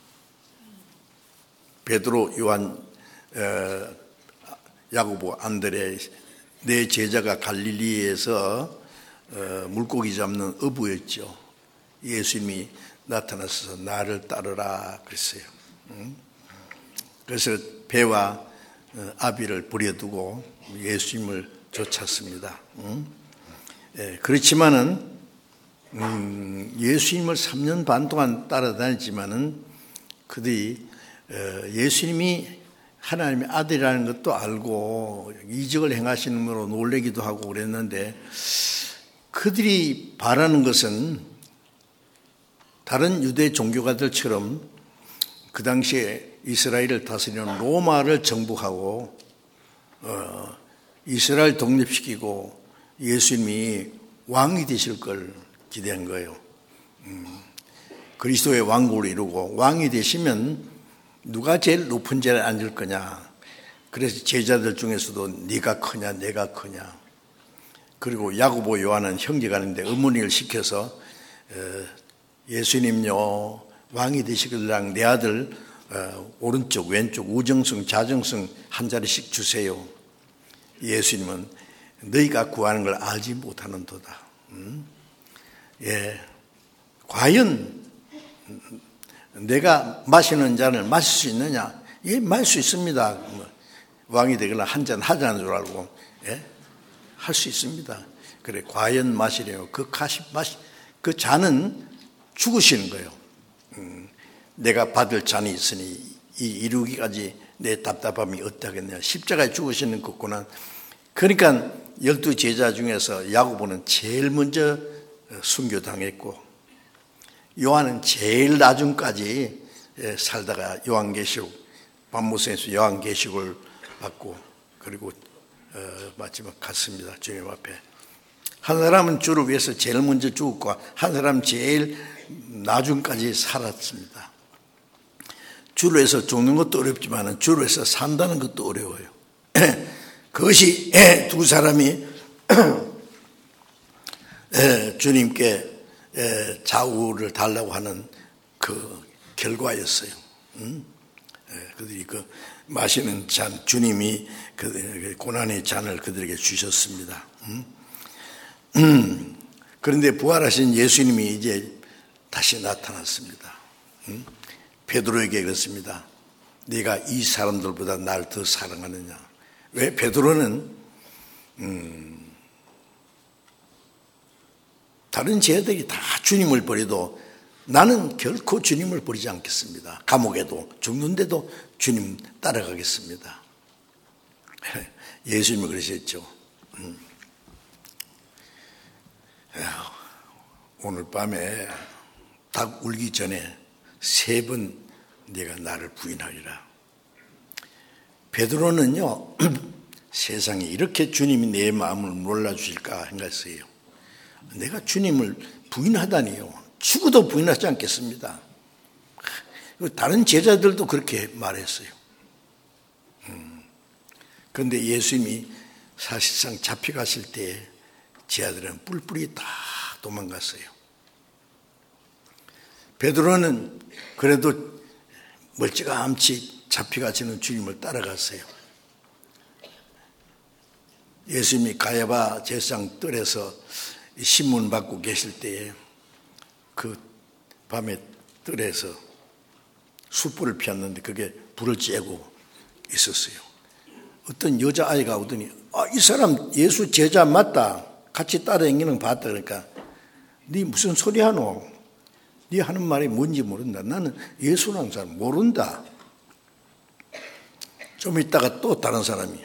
베드로, 요한, 어, 야고보, 안드레 네 제자가 갈릴리에서 어, 물고기 잡는 어부였죠. 예수님이 나타나서 나를 따르라 그랬어요. 응? 그래서 배와 어, 아비를 버려두고 예수님을 쫓았습니다. 응? 예, 그렇지만은 음, 예수님을 삼 년 반 동안 따라다녔지만은 그들이 어, 예수님이 하나님의 아들이라는 것도 알고 이적을 행하시는 으로 놀래기도 하고 그랬는데, 그들이 바라는 것은 다른 유대 종교가들처럼 그 당시에 이스라엘을 다스리는 로마를 정복하고 어, 이스라엘 독립시키고 예수님이 왕이 되실 걸 기대한 거예요. 음, 그리스도의 왕국을 이루고 왕이 되시면 누가 제일 높은 자리에 앉을 거냐. 그래서 제자들 중에서도 네가 크냐 내가 크냐. 그리고 야고보, 요한은 형제가 있는데 어머니를 시켜서 예수님요 왕이 되시길랑 내 아들 오른쪽 왼쪽 우정승 좌정승 한 자리씩 주세요. 예수님은 너희가 구하는 걸 알지 못하는도다. 음? 예, 과연 내가 마시는 잔을 마실 수 있느냐? 예, 마실 수 있습니다. 왕이 되거나 한 잔 하자는 줄 알고, 예? 할 수 있습니다. 그래, 과연 마시래요. 그 가시, 마시, 그 잔은 죽으시는 거예요. 음, 내가 받을 잔이 있으니 이 이루기까지 내 답답함이 어떠하겠냐. 십자가에 죽으시는 것구나. 그러니까 열두 제자 중에서 야고보는 제일 먼저 순교당했고, 요한은 제일 나중까지 살다가 요한계시록, 반모성에서 요한계시록을 받고, 그리고 어, 마지막 갔습니다. 주님 앞에. 한 사람은 주를 위해서 제일 먼저 죽었고, 한 사람은 제일 나중까지 살았습니다. 주를 위해서 죽는 것도 어렵지만 주를 위해서 산다는 것도 어려워요. 그것이 두 사람이 주님께 좌우를 달라고 하는 그 결과였어요. 그들이 그 마시는 잔, 주님이 그 고난의 잔을 그들에게 주셨습니다. 그런데 부활하신 예수님이 이제 다시 나타났습니다. 베드로에게 그랬습니다. 네가 이 사람들보다 나를 더 사랑하느냐. 왜? 베드로는 음, 다른 제자들이 다 주님을 버려도 나는 결코 주님을 버리지 않겠습니다. 감옥에도 죽는데도 주님 따라가겠습니다. 예수님이 그러셨죠. 음. 오늘 밤에 닭 울기 전에 세 번 네가 나를 부인하리라. 베드로는요, 세상에 이렇게 주님이 내 마음을 몰라주실까 생각했어요. 내가 주님을 부인하다니요. 죽어도 부인하지 않겠습니다. 다른 제자들도 그렇게 말했어요. 음. 그런데 예수님이 사실상 잡혀가실 때 제자들은 뿔뿔이 다 도망갔어요. 베드로는 그래도 멀찌감치 잡혀가시는 주님을 따라갔어요. 예수님이 가야바 제사장 뜰에서 신문 받고 계실 때에 그 밤에 뜰에서 숯불을 피웠는데 그게 불을 쬐고 있었어요. 어떤 여자아이가 오더니 아, 이 사람 예수 제자 맞다. 같이 따라다니는 거 봤다. 그러니까 네 무슨 소리 하노? 네 하는 말이 뭔지 모른다. 나는 예수라는 사람 모른다. 좀 있다가 또 다른 사람이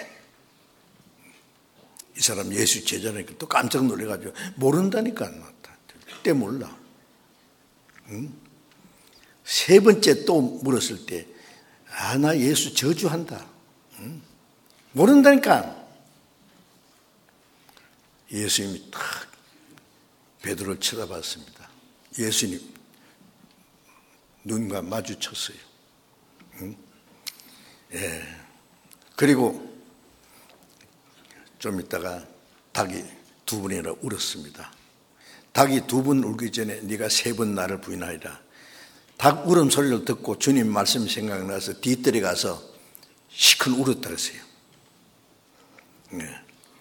이 사람 예수 제자니까 또 깜짝 놀래가지고 모른다니까. 그때 몰라. 응? 세 번째 또 물었을 때, 아, 나 예수 저주한다. 응? 모른다니까. 예수님이 탁 베드로를 쳐다봤습니다. 예수님 눈과 마주쳤어요. 응? 예. 그리고 좀 있다가 닭이 두 번이나 울었습니다. 닭이 두 번 울기 전에 네가 세 번 나를 부인하리라. 닭 울음소리를 듣고 주님 말씀이 생각나서 뒤뜰에 가서 시큰 울었다 그랬어요. 예.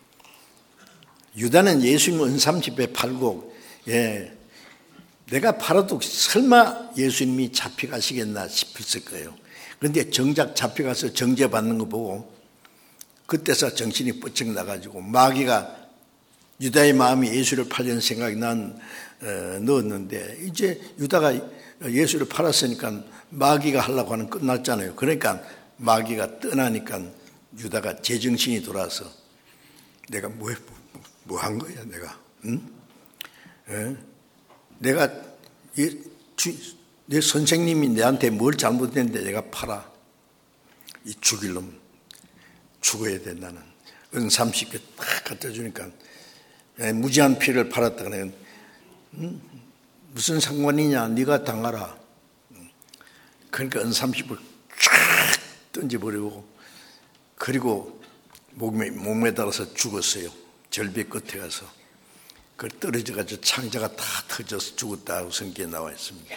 유다는 예수님 은삼십에 팔고, 예, 내가 팔아도 설마 예수님이 잡혀가시겠나 싶었을 거예요. 그런데 정작 잡혀가서 정죄받는 거 보고 그때서 정신이 뻗쩍 나가지고 마귀가 유다의 마음이 예수를 팔려는 생각이 난 어, 넣었는데 이제 유다가 예수를 팔았으니까 마귀가 하려고 하는 끝났잖아요. 그러니까 마귀가 떠나니까 유다가 제정신이 돌아서 내가 뭐, 뭐 한 거야 내가 응? 예? 내가 예, 주, 내 선생님이 내한테 뭘 잘못했는데 내가 팔아 이 죽일 놈 죽어야 돼. 나는 은 삼십 개 딱 갖다 주니까 무지한 피를 팔았다 그러면 음, 무슨 상관이냐 네가 당하라. 그러니까 은 삼십을 쫙 던져버리고 그리고 목에, 목에 달아서 죽었어요. 절벽 끝에 가서 그 떨어져가지고 창자가 다 터져서 죽었다고 성경에 나와 있습니다.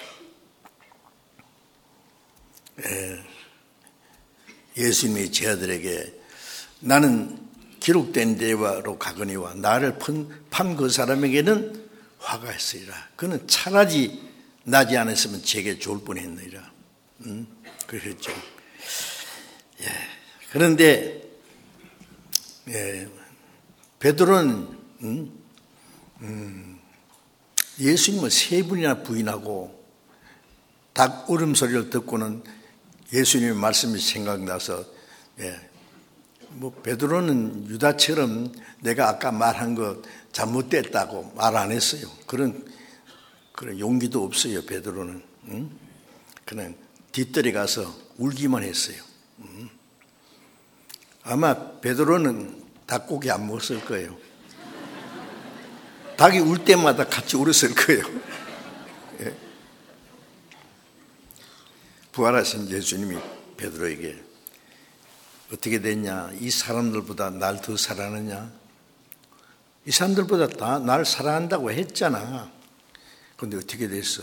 예, 예수님이 제 아들에게 나는 기록된 대화로 가거니와 나를 판 그 사람에게는 화가 있으리라. 그는 차라리 나지 않았으면 제게 좋을 뻔했느니라. 음, 그랬죠. 예, 그런데 예, 베드로는 음, 음, 예수님을 세 번이나 부인하고 닭 울음소리를 듣고는 예수님의 말씀이 생각나서 예, 뭐 베드로는 유다처럼 내가 아까 말한 거 잘못됐다고 말 안 했어요. 그런 그런 용기도 없어요. 베드로는 응? 그냥 뒷뜰에 가서 울기만 했어요. 응? 아마 베드로는 닭고기 안 먹었을 거예요. 닭이 울 때마다 같이 울었을 거예요. 예. 부활하신 예수님이 베드로에게 어떻게 됐냐? 이 사람들보다 날 더 사랑하느냐? 이 사람들보다 다 날 사랑한다고 했잖아. 그런데 어떻게 됐어?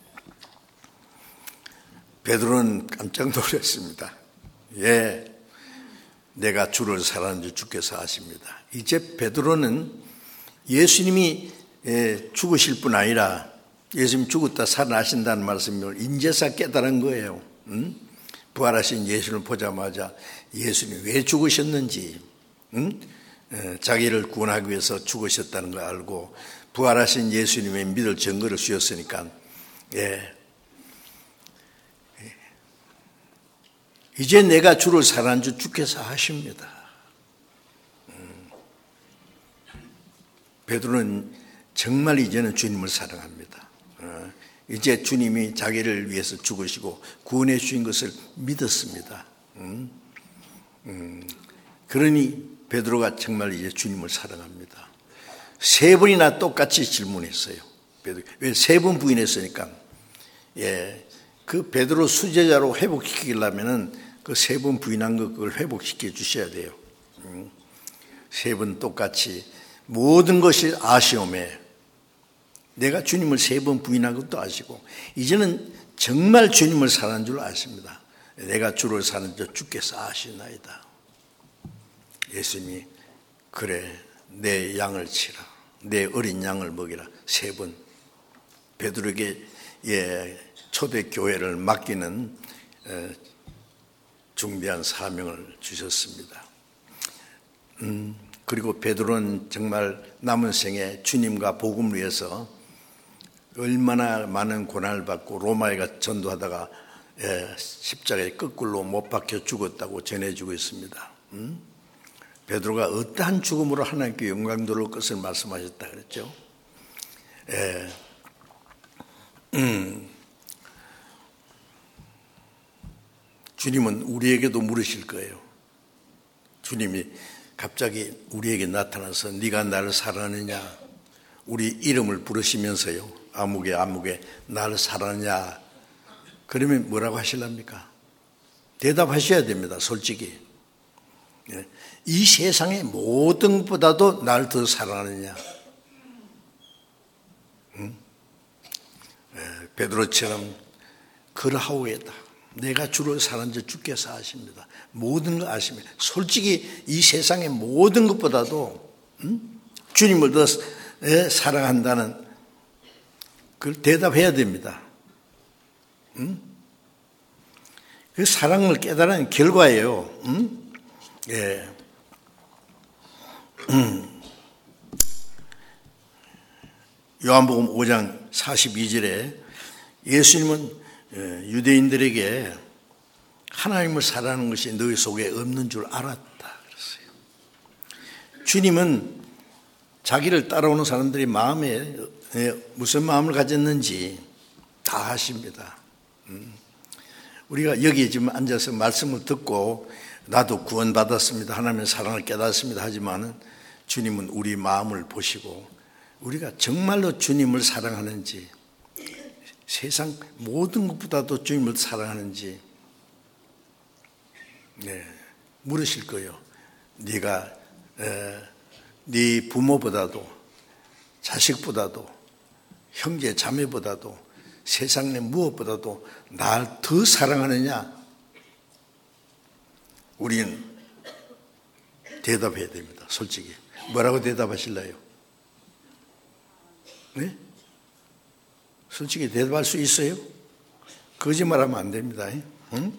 베드로는 깜짝 놀랐습니다. 예, 내가 주를 사랑하는 줄 주께서 아십니다. 이제 베드로는 예수님이 죽으실 뿐 아니라 예수님 죽었다 살아나신다는 말씀을 인제서 깨달은 거예요. 응? 부활하신 예수를 보자마자 예수님이 왜 죽으셨는지, 응? 자기를 구원하기 위해서 죽으셨다는 걸 알고 부활하신 예수님의 믿을 증거를 주셨으니까, 예, 이제 내가 주를 사랑하는 줄 주께서 아십니다. 음. 베드로는 정말 이제는 주님을 사랑합니다. 어. 이제 주님이 자기를 위해서 죽으시고 구원해 주신 것을 믿었습니다. 음. 음. 그러니 베드로가 정말 이제 주님을 사랑합니다. 세 번이나 똑같이 질문했어요. 왜 세 번 부인했으니까. 예, 그 베드로 수제자로 회복시키려면은 그 세 번 부인한 거 그걸 회복시켜 주셔야 돼요. 음. 세 번 똑같이 모든 것이 아쉬움에 내가 주님을 세 번 부인한 것도 아시고 이제는 정말 주님을 사랑하는 줄 아십니다. 내가 주를 사는 줄 주께서 아시나이다. 예수님이 그래 내 양을 치라, 내 어린 양을 먹이라. 세 번 베드로에게 예, 초대교회를 맡기는 중대한 사명을 주셨습니다. 음, 그리고 베드로는 정말 남은 생에 주님과 복음을 위해서 얼마나 많은 고난을 받고 로마에 가 전도하다가 예, 십자가에 거꾸로 못 박혀 죽었다고 전해주고 있습니다. 음? 베드로가 어떠한 죽음으로 하나님께 영광 돌릴 것을 말씀하셨다 그랬죠. 예. 음. 주님은 우리에게도 물으실 거예요. 주님이 갑자기 우리에게 나타나서 네가 나를 사랑하느냐, 우리 이름을 부르시면서요, 아무개 아무개 나를 사랑하냐, 그러면 뭐라고 하실랍니까? 대답하셔야 됩니다. 솔직히. 이 세상의 모든 것보다도 나를 더 사랑하느냐. 응? 베드로처럼 그러하오에다 내가 주를 사랑한 줄 주께서 아십니다. 모든 거 아십니다. 솔직히 이 세상의 모든 것보다도 응? 주님을 더 사랑한다는 그걸 대답해야 됩니다. 응? 그 사랑을 깨달은 결과예요. 응? 예. 음. 요한복음 오 장 사십이 절에 예수님은 유대인들에게 하나님을 사랑하는 것이 너희 속에 없는 줄 알았다 그랬어요. 주님은 자기를 따라오는 사람들이 마음에 무슨 마음을 가졌는지 다 아십니다. 우리가 여기 지금 앉아서 말씀을 듣고 나도 구원받았습니다, 하나님의 사랑을 깨닫습니다 하지만은 주님은 우리 마음을 보시고 우리가 정말로 주님을 사랑하는지, 세상 모든 것보다도 주님을 사랑하는지 네, 물으실 거예요. 네가 에, 네 부모보다도 자식보다도 형제 자매보다도 세상 내 무엇보다도 날 더 사랑하느냐? 우리는 대답해야 됩니다. 솔직히. 뭐라고 대답하실래요? 네? 솔직히 대답할 수 있어요? 거짓말하면 안 됩니다. 응?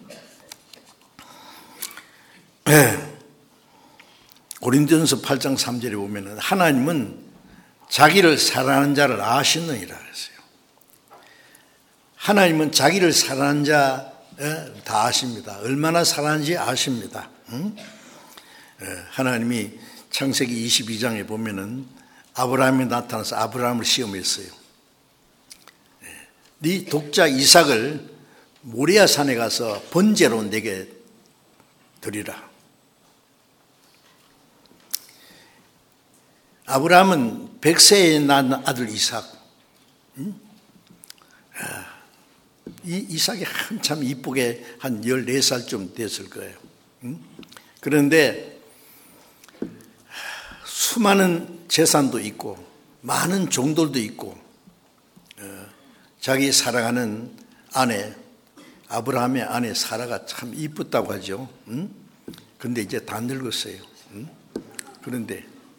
네. 고린도전서 팔 장 삼 절에 보면은 하나님은 자기를 사랑하는 자를 아시느니라 그랬어요. 하나님은 자기를 사랑하는 자 다 아십니다. 얼마나 사랑하는지 아십니다. 응? 하나님이 창세기 이십이 장에 보면은 아브라함이 나타나서 아브라함을 시험했어요. 네 독자 이삭을 모리아 산에 가서 번제로 내게 드리라. 아브라함은 백 세에 낳은 아들 이삭, 응? 이 이삭이 한참 이쁘게 한 열네 살쯤 됐을 거예요. 응? 그런데 수많은 재산도 있고 많은 종들도 있고 자기 사랑하는 아내, 아브라함의 아내 사라가 참 이쁘다고 하죠. 응? 그런데 이제 다 늙었어요. 응? 그런데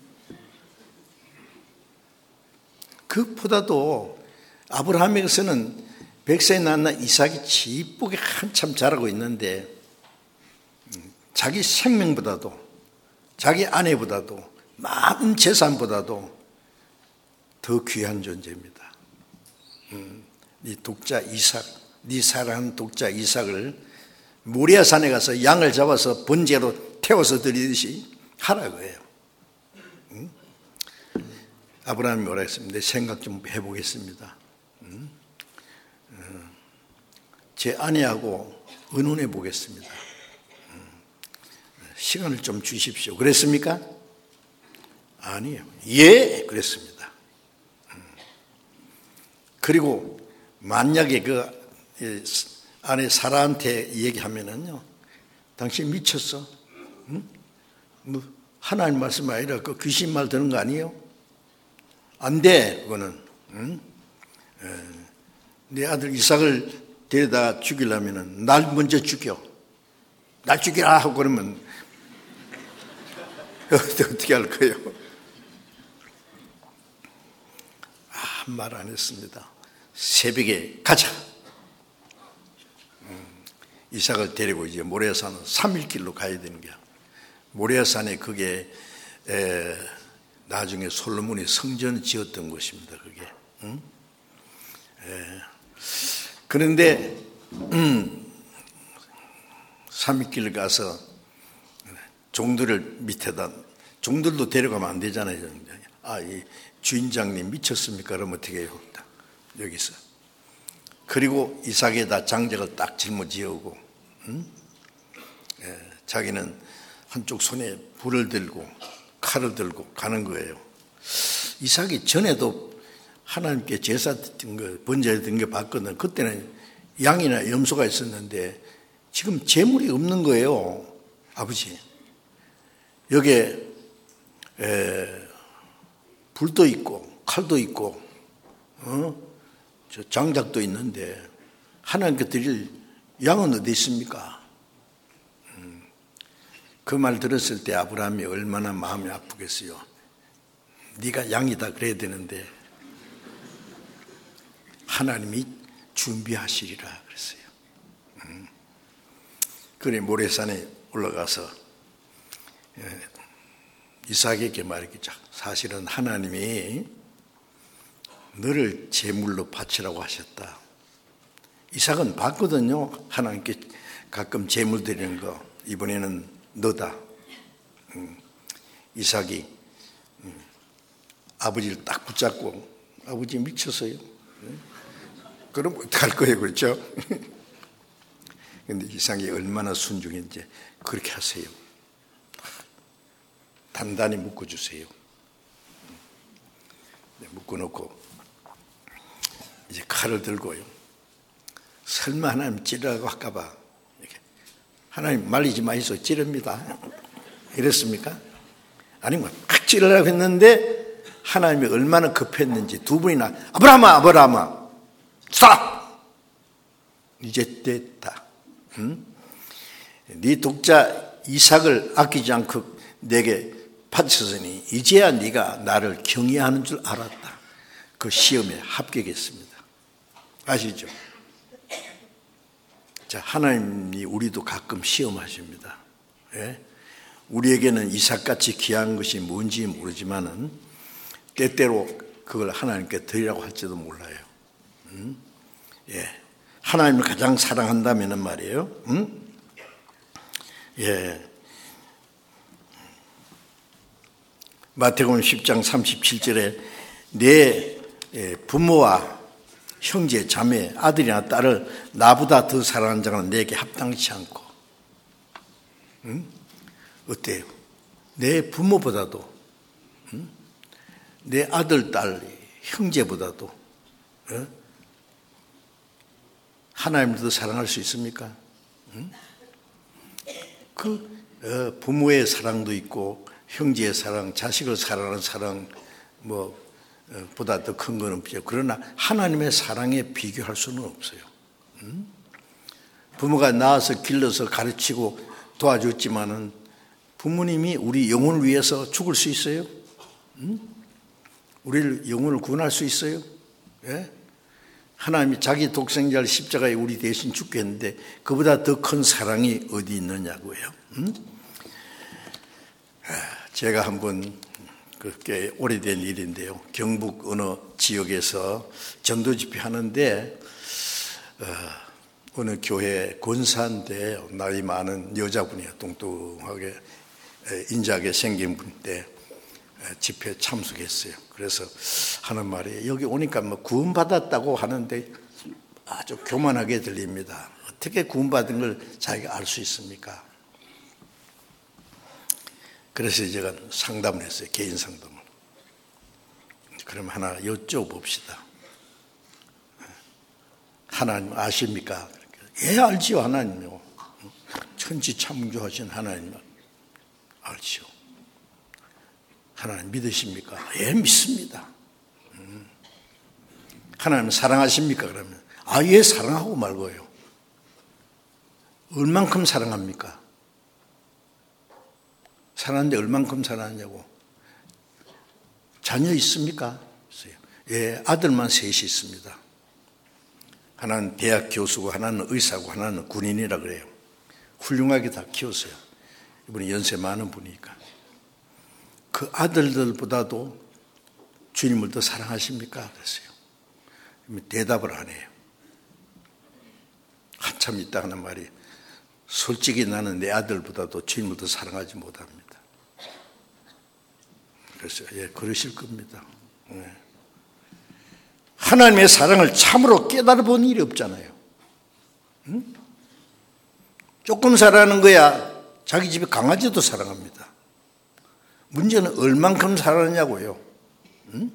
그보다도 아브라함에게서는 백 세에 낳은 이삭이 이쁘게 한참 자라고 있는데 자기 생명보다도 자기 아내보다도 많은 재산보다도 더 귀한 존재입니다. 음, 네 독자 이삭, 네 사랑하는 독자 이삭을 모리아 산에 가서 양을 잡아서 번제로 태워서 드리듯이 하라고 해요. 음? 아브라함이 뭐라 했습니다. 내 생각 좀 해보겠습니다. 음? 제 아내하고 의논해 보겠습니다. 시간을 좀 주십시오. 그랬습니까? 아니에요. 예, 그랬습니다. 그리고 만약에 그 아내 사라한테 얘기하면은요, 당신 미쳤어? 응? 뭐 하나님 말씀 아니라 그 귀신 말 듣는 거 아니에요? 안 돼, 그거는. 응? 내 아들 이삭을 데려다 죽이려면 날 먼저 죽여. 날 죽이라 하고 그러면 어떻게 할 거예요? 아, 말 안 했습니다. 새벽에 가자. 음, 이삭을 데리고 이제 모리아산은 삼 일 길로 가야 되는 거야. 모리아산에 그게 에, 나중에 솔로몬이 성전을 지었던 곳입니다. 그게. 응? 에, 그런데 음, 삼 일 길 가서 종들을 밑에다, 종들도 데려가면 안 되잖아요. 아, 이 주인장님 미쳤습니까? 그러면 어떻게 해요? 여기서. 그리고 이삭에다 장작을 딱 짊어지어오고, 응? 자기는 한쪽 손에 불을 들고 칼을 들고 가는 거예요. 이삭이 전에도 하나님께 제사 드린 거, 번제를 드린 거 봤거든. 그때는 양이나 염소가 있었는데 지금 재물이 없는 거예요. 아버지. 여기에 에, 불도 있고 칼도 있고 어? 저 장작도 있는데 하나님께 드릴 양은 어디 있습니까? 음, 그 말 들었을 때 아브라함이 얼마나 마음이 아프겠어요. 네가 양이다 그래야 되는데 하나님이 준비하시리라 그랬어요. 음. 그래 모래산에 올라가서 예, 이삭에게 말했겠죠. 사실은 하나님이 너를 제물로 바치라고 하셨다. 이삭은 봤거든요. 하나님께 가끔 제물 드리는 거. 이번에는 너다. 음, 이삭이 음, 아버지를 딱 붙잡고 아버지 미쳤어요. 음? 그럼 어떡할 거예요, 그렇죠? 근데 이삭이 얼마나 순종인지 그렇게 하세요. 단단히 묶어주세요. 네, 묶어놓고 이제 칼을 들고요. 설마 하나님 찌르라고 할까봐 하나님 말리지 마이소 찌릅니다. 이랬습니까? 아니면 막 찌르라고 했는데 하나님이 얼마나 급했는지 두 분이나 아브라함아 아브라함아 스탑! 이제 됐다. 응? 네 독자 이삭을 아끼지 않고 내게 바쳤으니 이제야 네가 나를 경외하는 줄 알았다. 그 시험에 합격했습니다. 아시죠? 자, 하나님이 우리도 가끔 시험하십니다. 예? 우리에게는 이삭같이 귀한 것이 뭔지 모르지만은 때때로 그걸 하나님께 드리라고 할지도 몰라요. 음? 예. 하나님을 가장 사랑한다면은 말이에요. 음? 예. 마태복음 십 장 삼십칠 절에 내 부모와 형제, 자매, 아들이나 딸을 나보다 더 사랑하는 자는 내게 합당치 않고. 응? 어때요? 내 부모보다도 응? 내 아들, 딸, 형제보다도 어? 하나님을 더 사랑할 수 있습니까? 응? 그 어, 부모의 사랑도 있고 형제의 사랑, 자식을 사랑하는 사랑 뭐 보다 더 큰 건 없죠. 그러나 하나님의 사랑에 비교할 수는 없어요. 음? 부모가 낳아서 길러서 가르치고 도와줬지만은 부모님이 우리 영혼을 위해서 죽을 수 있어요? 음? 우리를 영혼을 구원할 수 있어요? 예? 하나님이 자기 독생자를 십자가에 우리 대신 죽게 했는데 그보다 더 큰 사랑이 어디 있느냐고요. 음? 제가 한번 그렇게 오래된 일인데요. 경북 어느 지역에서 전도 집회 하는데 어, 어느 교회 권사인데 나이 많은 여자분이에요. 뚱뚱하게 인자하게 생긴 분인데 집회에 참석했어요. 그래서 하는 말이 여기 오니까 뭐 구원받았다고 하는데 아주 교만하게 들립니다. 어떻게 구원받은 걸 자기가 알 수 있습니까? 그래서 제가 상담을 했어요. 개인 상담을. 그럼 하나 여쭤봅시다. 하나님 아십니까? 예, 알지요, 하나님요. 천지창조하신 하나님 알지요. 하나님 믿으십니까? 예, 믿습니다. 하나님 사랑하십니까? 그러면 아, 예, 사랑하고 말고요. 얼만큼 사랑합니까? 사랑하는데 얼만큼 사랑하냐고. 자녀 있습니까? 예, 아들만 셋이 있습니다. 하나는 대학 교수고 하나는 의사고 하나는 군인이라 그래요. 훌륭하게 다 키웠어요. 이분이 연세 많은 분이니까. 그 아들들보다도 주님을 더 사랑하십니까? 그랬어요. 대답을 안 해요. 한참 있다 하는 말이 솔직히 나는 내 아들보다도 주님을 더 사랑하지 못합니다. 그래서 예, 그러실 겁니다. 네. 하나님의 사랑을 참으로 깨달아 본 일이 없잖아요. 응? 조금 사랑하는 거야. 자기 집에 강아지도 사랑합니다. 문제는 얼만큼 사랑하냐고요. 응?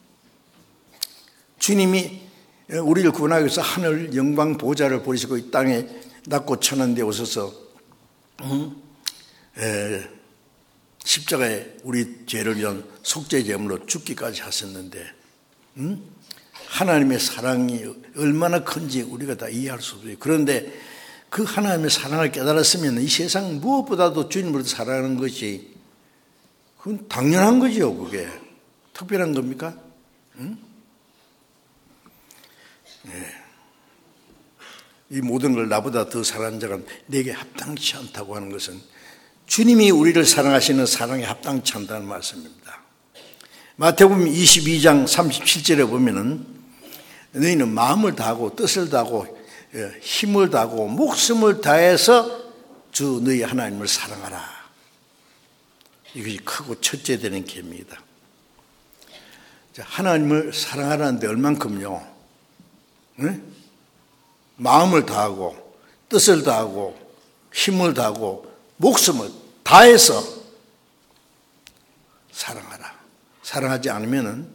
주님이 우리를 구원하기 위해서 하늘 영광 보좌를 버리시고 이 땅에 낮고 천한 데 오셔서 응? 에, 십자가에 우리 죄를 위한 속죄 제물로 죽기까지 하셨는데 응? 하나님의 사랑이 얼마나 큰지 우리가 다 이해할 수 없어요. 그런데 그 하나님의 사랑을 깨달았으면 이 세상 무엇보다도 주님을 사랑하는 것이 그건 당연한 거죠. 그게 특별한 겁니까? 응? 네. 이 모든 걸 나보다 더 사랑하는 자가 내게 합당치 않다고 하는 것은 주님이 우리를 사랑하시는 사랑에 합당치 않다는 말씀입니다. 마태복음 이십이 장 삼십칠 절에 보면은 너희는 마음을 다하고 뜻을 다하고 힘을 다하고 목숨을 다해서 주 너희 하나님을 사랑하라. 이것이 크고 첫째 되는 계명이다. 하나님을 사랑하라는데 얼만큼요? 네? 마음을 다하고 뜻을 다하고 힘을 다하고 목숨을 다해서 사랑하라. 사랑하지 않으면은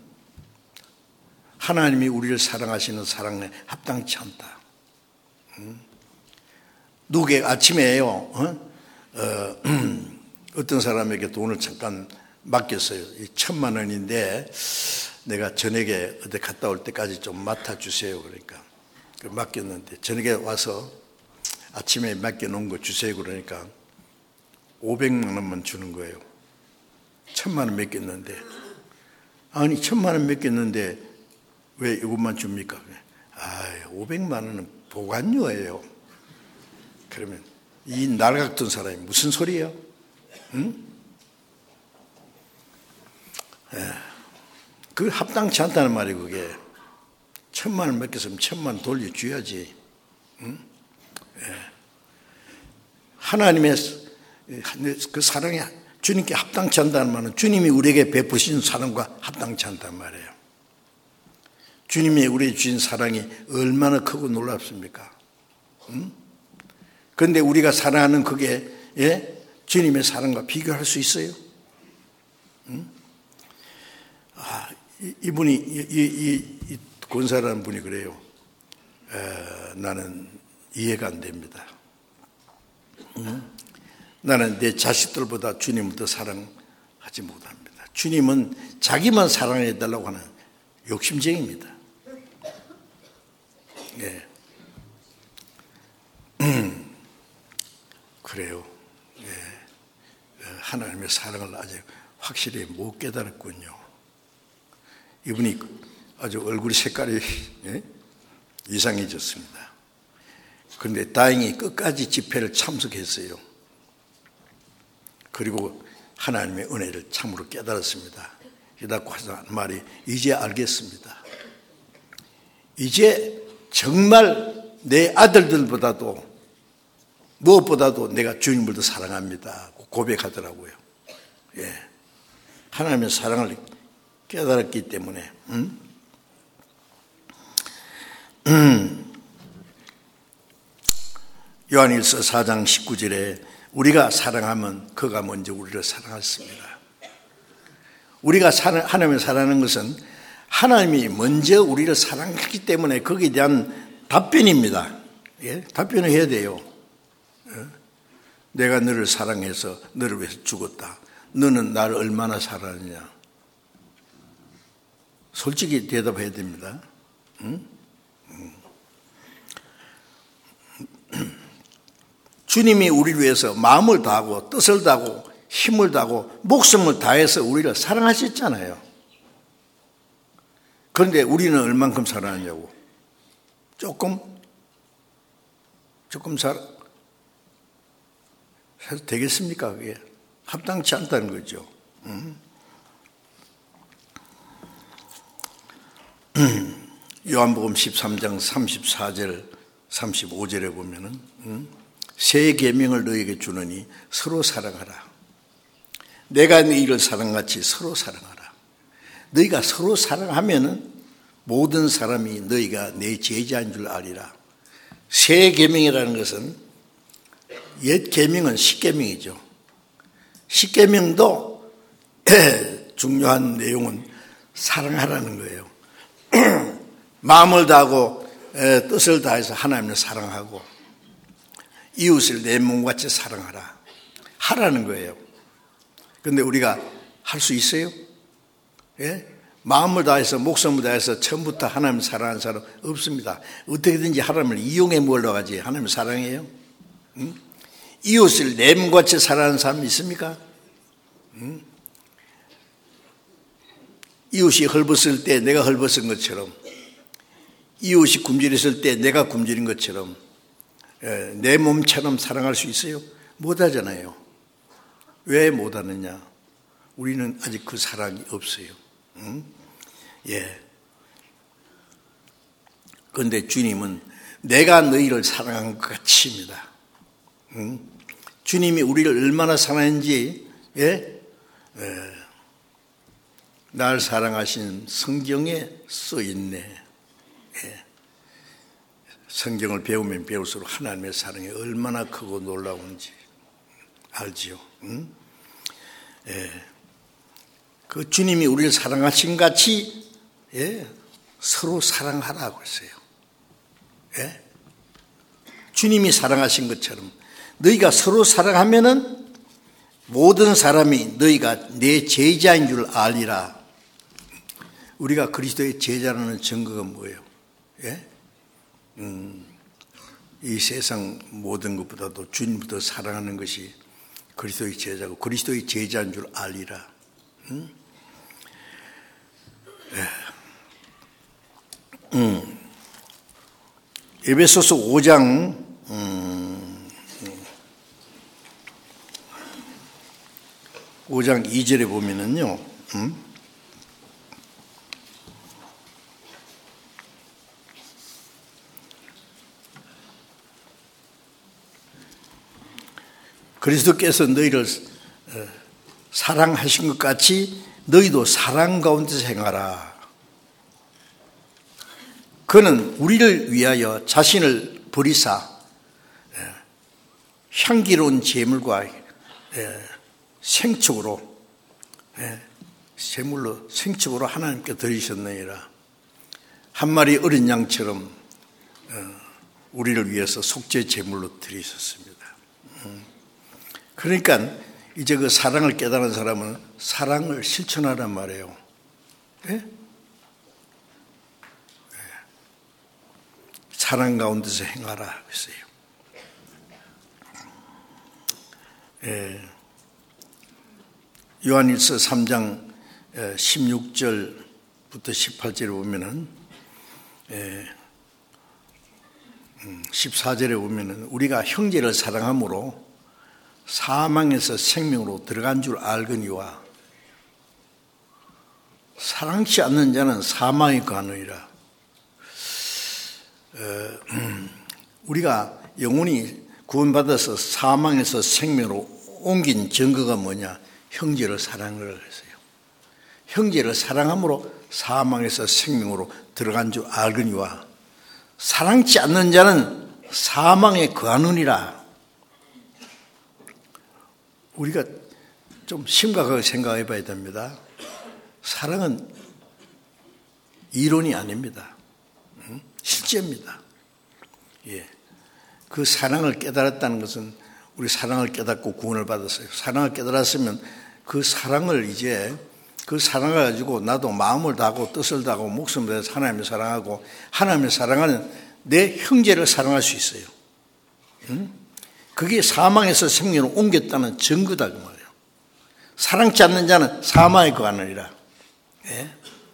하나님이 우리를 사랑하시는 사랑에 합당치 않다. 음? 누구에게 아침에요, 어? 어, 어떤 사람에게 돈을 잠깐 맡겼어요. 천만 원인데 내가 저녁에 어디 갔다 올 때까지 좀 맡아주세요. 그러니까 맡겼는데 저녁에 와서 아침에 맡겨놓은 거 주세요. 그러니까 오백만 원만 주는 거예요. 천만 원 맡겼는데 아니 천만 원 맡겼는데 왜 이것만 줍니까? 아, 오백만 원은 보관료예요. 그러면 이 날같은 사람이 무슨 소리예요? 응? 예. 그 합당치 않다는 말이 그게. 천만 원 맡겼으면 천만 원 돌려줘야지. 응? 예. 하나님의 그 사랑이 주님께 합당치 않다는 말은 주님이 우리에게 베푸신 사랑과 합당치 않단 말이에요. 주님이 우리에게 주신 사랑이 얼마나 크고 놀랍습니까? 응? 그런데 우리가 사랑하는 그게 예? 주님의 사랑과 비교할 수 있어요? 응? 아, 이분이 이, 이, 이 권사라는 분이 그래요. 에, 나는 이해가 안 됩니다. 응? 나는 내 자식들보다 주님을 더 사랑하지 못합니다. 주님은 자기만 사랑해달라고 하는 욕심쟁이입니다. 예. 음, 그래요. 예. 하나님의 사랑을 아직 확실히 못 깨달았군요. 이분이 아주 얼굴 색깔이 예? 이상해졌습니다. 그런데 다행히 끝까지 집회를 참석했어요. 그리고 하나님의 은혜를 참으로 깨달았습니다. 그러다 하는 말이 이제 알겠습니다. 이제 정말 내 아들들보다도 무엇보다도 내가 주님을 더 사랑합니다. 고백하더라고요. 예. 하나님의 사랑을 깨달았기 때문에 음? 음. 요한일서 사 장 십구 절에 우리가 사랑하면 그가 먼저 우리를 사랑했습니다. 우리가 사랑, 하나님을 사랑하는 것은 하나님이 먼저 우리를 사랑했기 때문에 거기에 대한 답변입니다. 예? 답변을 해야 돼요. 예? 내가 너를 사랑해서 너를 위해서 죽었다. 너는 나를 얼마나 사랑하느냐. 솔직히 대답해야 됩니다. 응? 응. 주님이 우리를 위해서 마음을 다하고 뜻을 다하고 힘을 다하고 목숨을 다해서 우리를 사랑하셨잖아요. 그런데 우리는 얼만큼 사랑하냐고. 조금? 조금 살, 살 되겠습니까? 그게 합당치 않다는 거죠. 음. 요한복음 십삼 장 삼십사 절 삼십오 절에 보면은 음. 새 계명을 너에게 주느니 서로 사랑하라. 내가 너희를 사랑같이 서로 사랑하라. 너희가 서로 사랑하면은 모든 사람이 너희가 내 제자인 줄 아리라. 새 계명이라는 것은 옛 계명은 십계명이죠. 십계명도 중요한 내용은 사랑하라는 거예요. 마음을 다하고 뜻을 다해서 하나님을 사랑하고 이웃을 내 몸같이 사랑하라 하라는 거예요. 그런데 우리가 할 수 있어요? 예? 마음을 다해서 목숨을 다해서 처음부터 하나님을 사랑하는 사람 없습니다. 어떻게든지 하나님을 이용해 몰러가지 하나님을 사랑해요? 응? 이웃을 내 몸같이 사랑하는 사람이 있습니까? 응? 이웃이 헐벗을 때 내가 헐벗은 것처럼, 이웃이 굶주렸을 때 내가 굶주린 것처럼 내 몸처럼 사랑할 수 있어요? 못하잖아요. 왜 못하느냐? 우리는 아직 그 사랑이 없어요. 응? 예. 그런데 주님은 내가 너희를 사랑한 것 같이입니다. 응? 주님이 우리를 얼마나 사랑했는지, 예? 예. 날 사랑하신 성경에 써 있네. 예. 성경을 배우면 배울수록 하나님의 사랑이 얼마나 크고 놀라운지 알지요. 응? 예. 그 주님이 우리를 사랑하신 같이, 예, 서로 사랑하라고 했어요. 예? 주님이 사랑하신 것처럼 너희가 서로 사랑하면은 모든 사람이 너희가 내 제자인 줄 알리라. 우리가 그리스도의 제자라는 증거가 뭐예요? 예? 음, 이 세상 모든 것보다도 주님부터 사랑하는 것이 그리스도의 제자고 그리스도의 제자인 줄 알리라. 음? 예. 음. 에베소서 오 장 음, 오 장 이 절에 보면은요. 음? 그리스도께서 너희를 사랑하신 것 같이 너희도 사랑 가운데서 행하라. 그는 우리를 위하여 자신을 버리사 향기로운 제물과 생축으로 제물로 생축으로 하나님께 드리셨느니라. 한 마리 어린 양처럼 우리를 위해서 속죄 제물로 드리셨습니다. 그러니까 이제 그 사랑을 깨달은 사람은 사랑을 실천하란 말이에요. 예? 사랑 가운데서 행하라 했어요. 예. 요한일서 삼 장 십육 절부터 십팔 절에 보면은, 예, 십사 절에 보면은 우리가 형제를 사랑함으로 사망에서 생명으로 들어간 줄 알거니와 사랑치 않는 자는 사망에 가느니라. 어, 음, 우리가 영혼이 구원받아서 사망에서 생명으로 옮긴 증거가 뭐냐? 형제를 사랑을 했어요. 형제를 사랑함으로 사망에서 생명으로 들어간 줄 알거니와 사랑치 않는 자는 사망에 거하느니라. 우리가 좀 심각하게 생각해 봐야 됩니다. 사랑은 이론이 아닙니다. 실제입니다. 예. 그 사랑을 깨달았다는 것은 우리 사랑을 깨닫고 구원을 받았어요. 사랑을 깨달았으면 그 사랑을 이제 그 사랑을 가지고 나도 마음을 다하고 뜻을 다하고 목숨을 다해서 하나님을 사랑하고 하나님을 사랑하는 내 형제를 사랑할 수 있어요. 응? 그게 사망에서 생명으로 옮겼다는 증거다 그 말이에요. 사랑치 않는 자는 사망에 거하느니라. 예?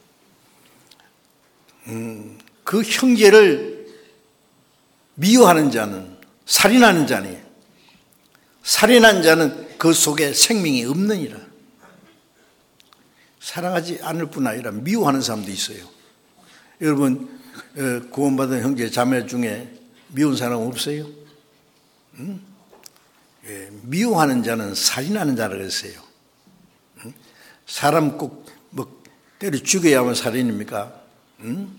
음, 그 형제를 미워하는 자는 살인하는 자니 살인한 자는 그 속에 생명이 없느니라. 사랑하지 않을 뿐 아니라 미워하는 사람도 있어요. 여러분 구원받은 형제 자매 중에 미운 사람 없어요? 응? 예, 미워하는 자는 살인하는 자라고 했어요. 응? 사람 꼭 뭐 때려 죽여야만 살인입니까? 응?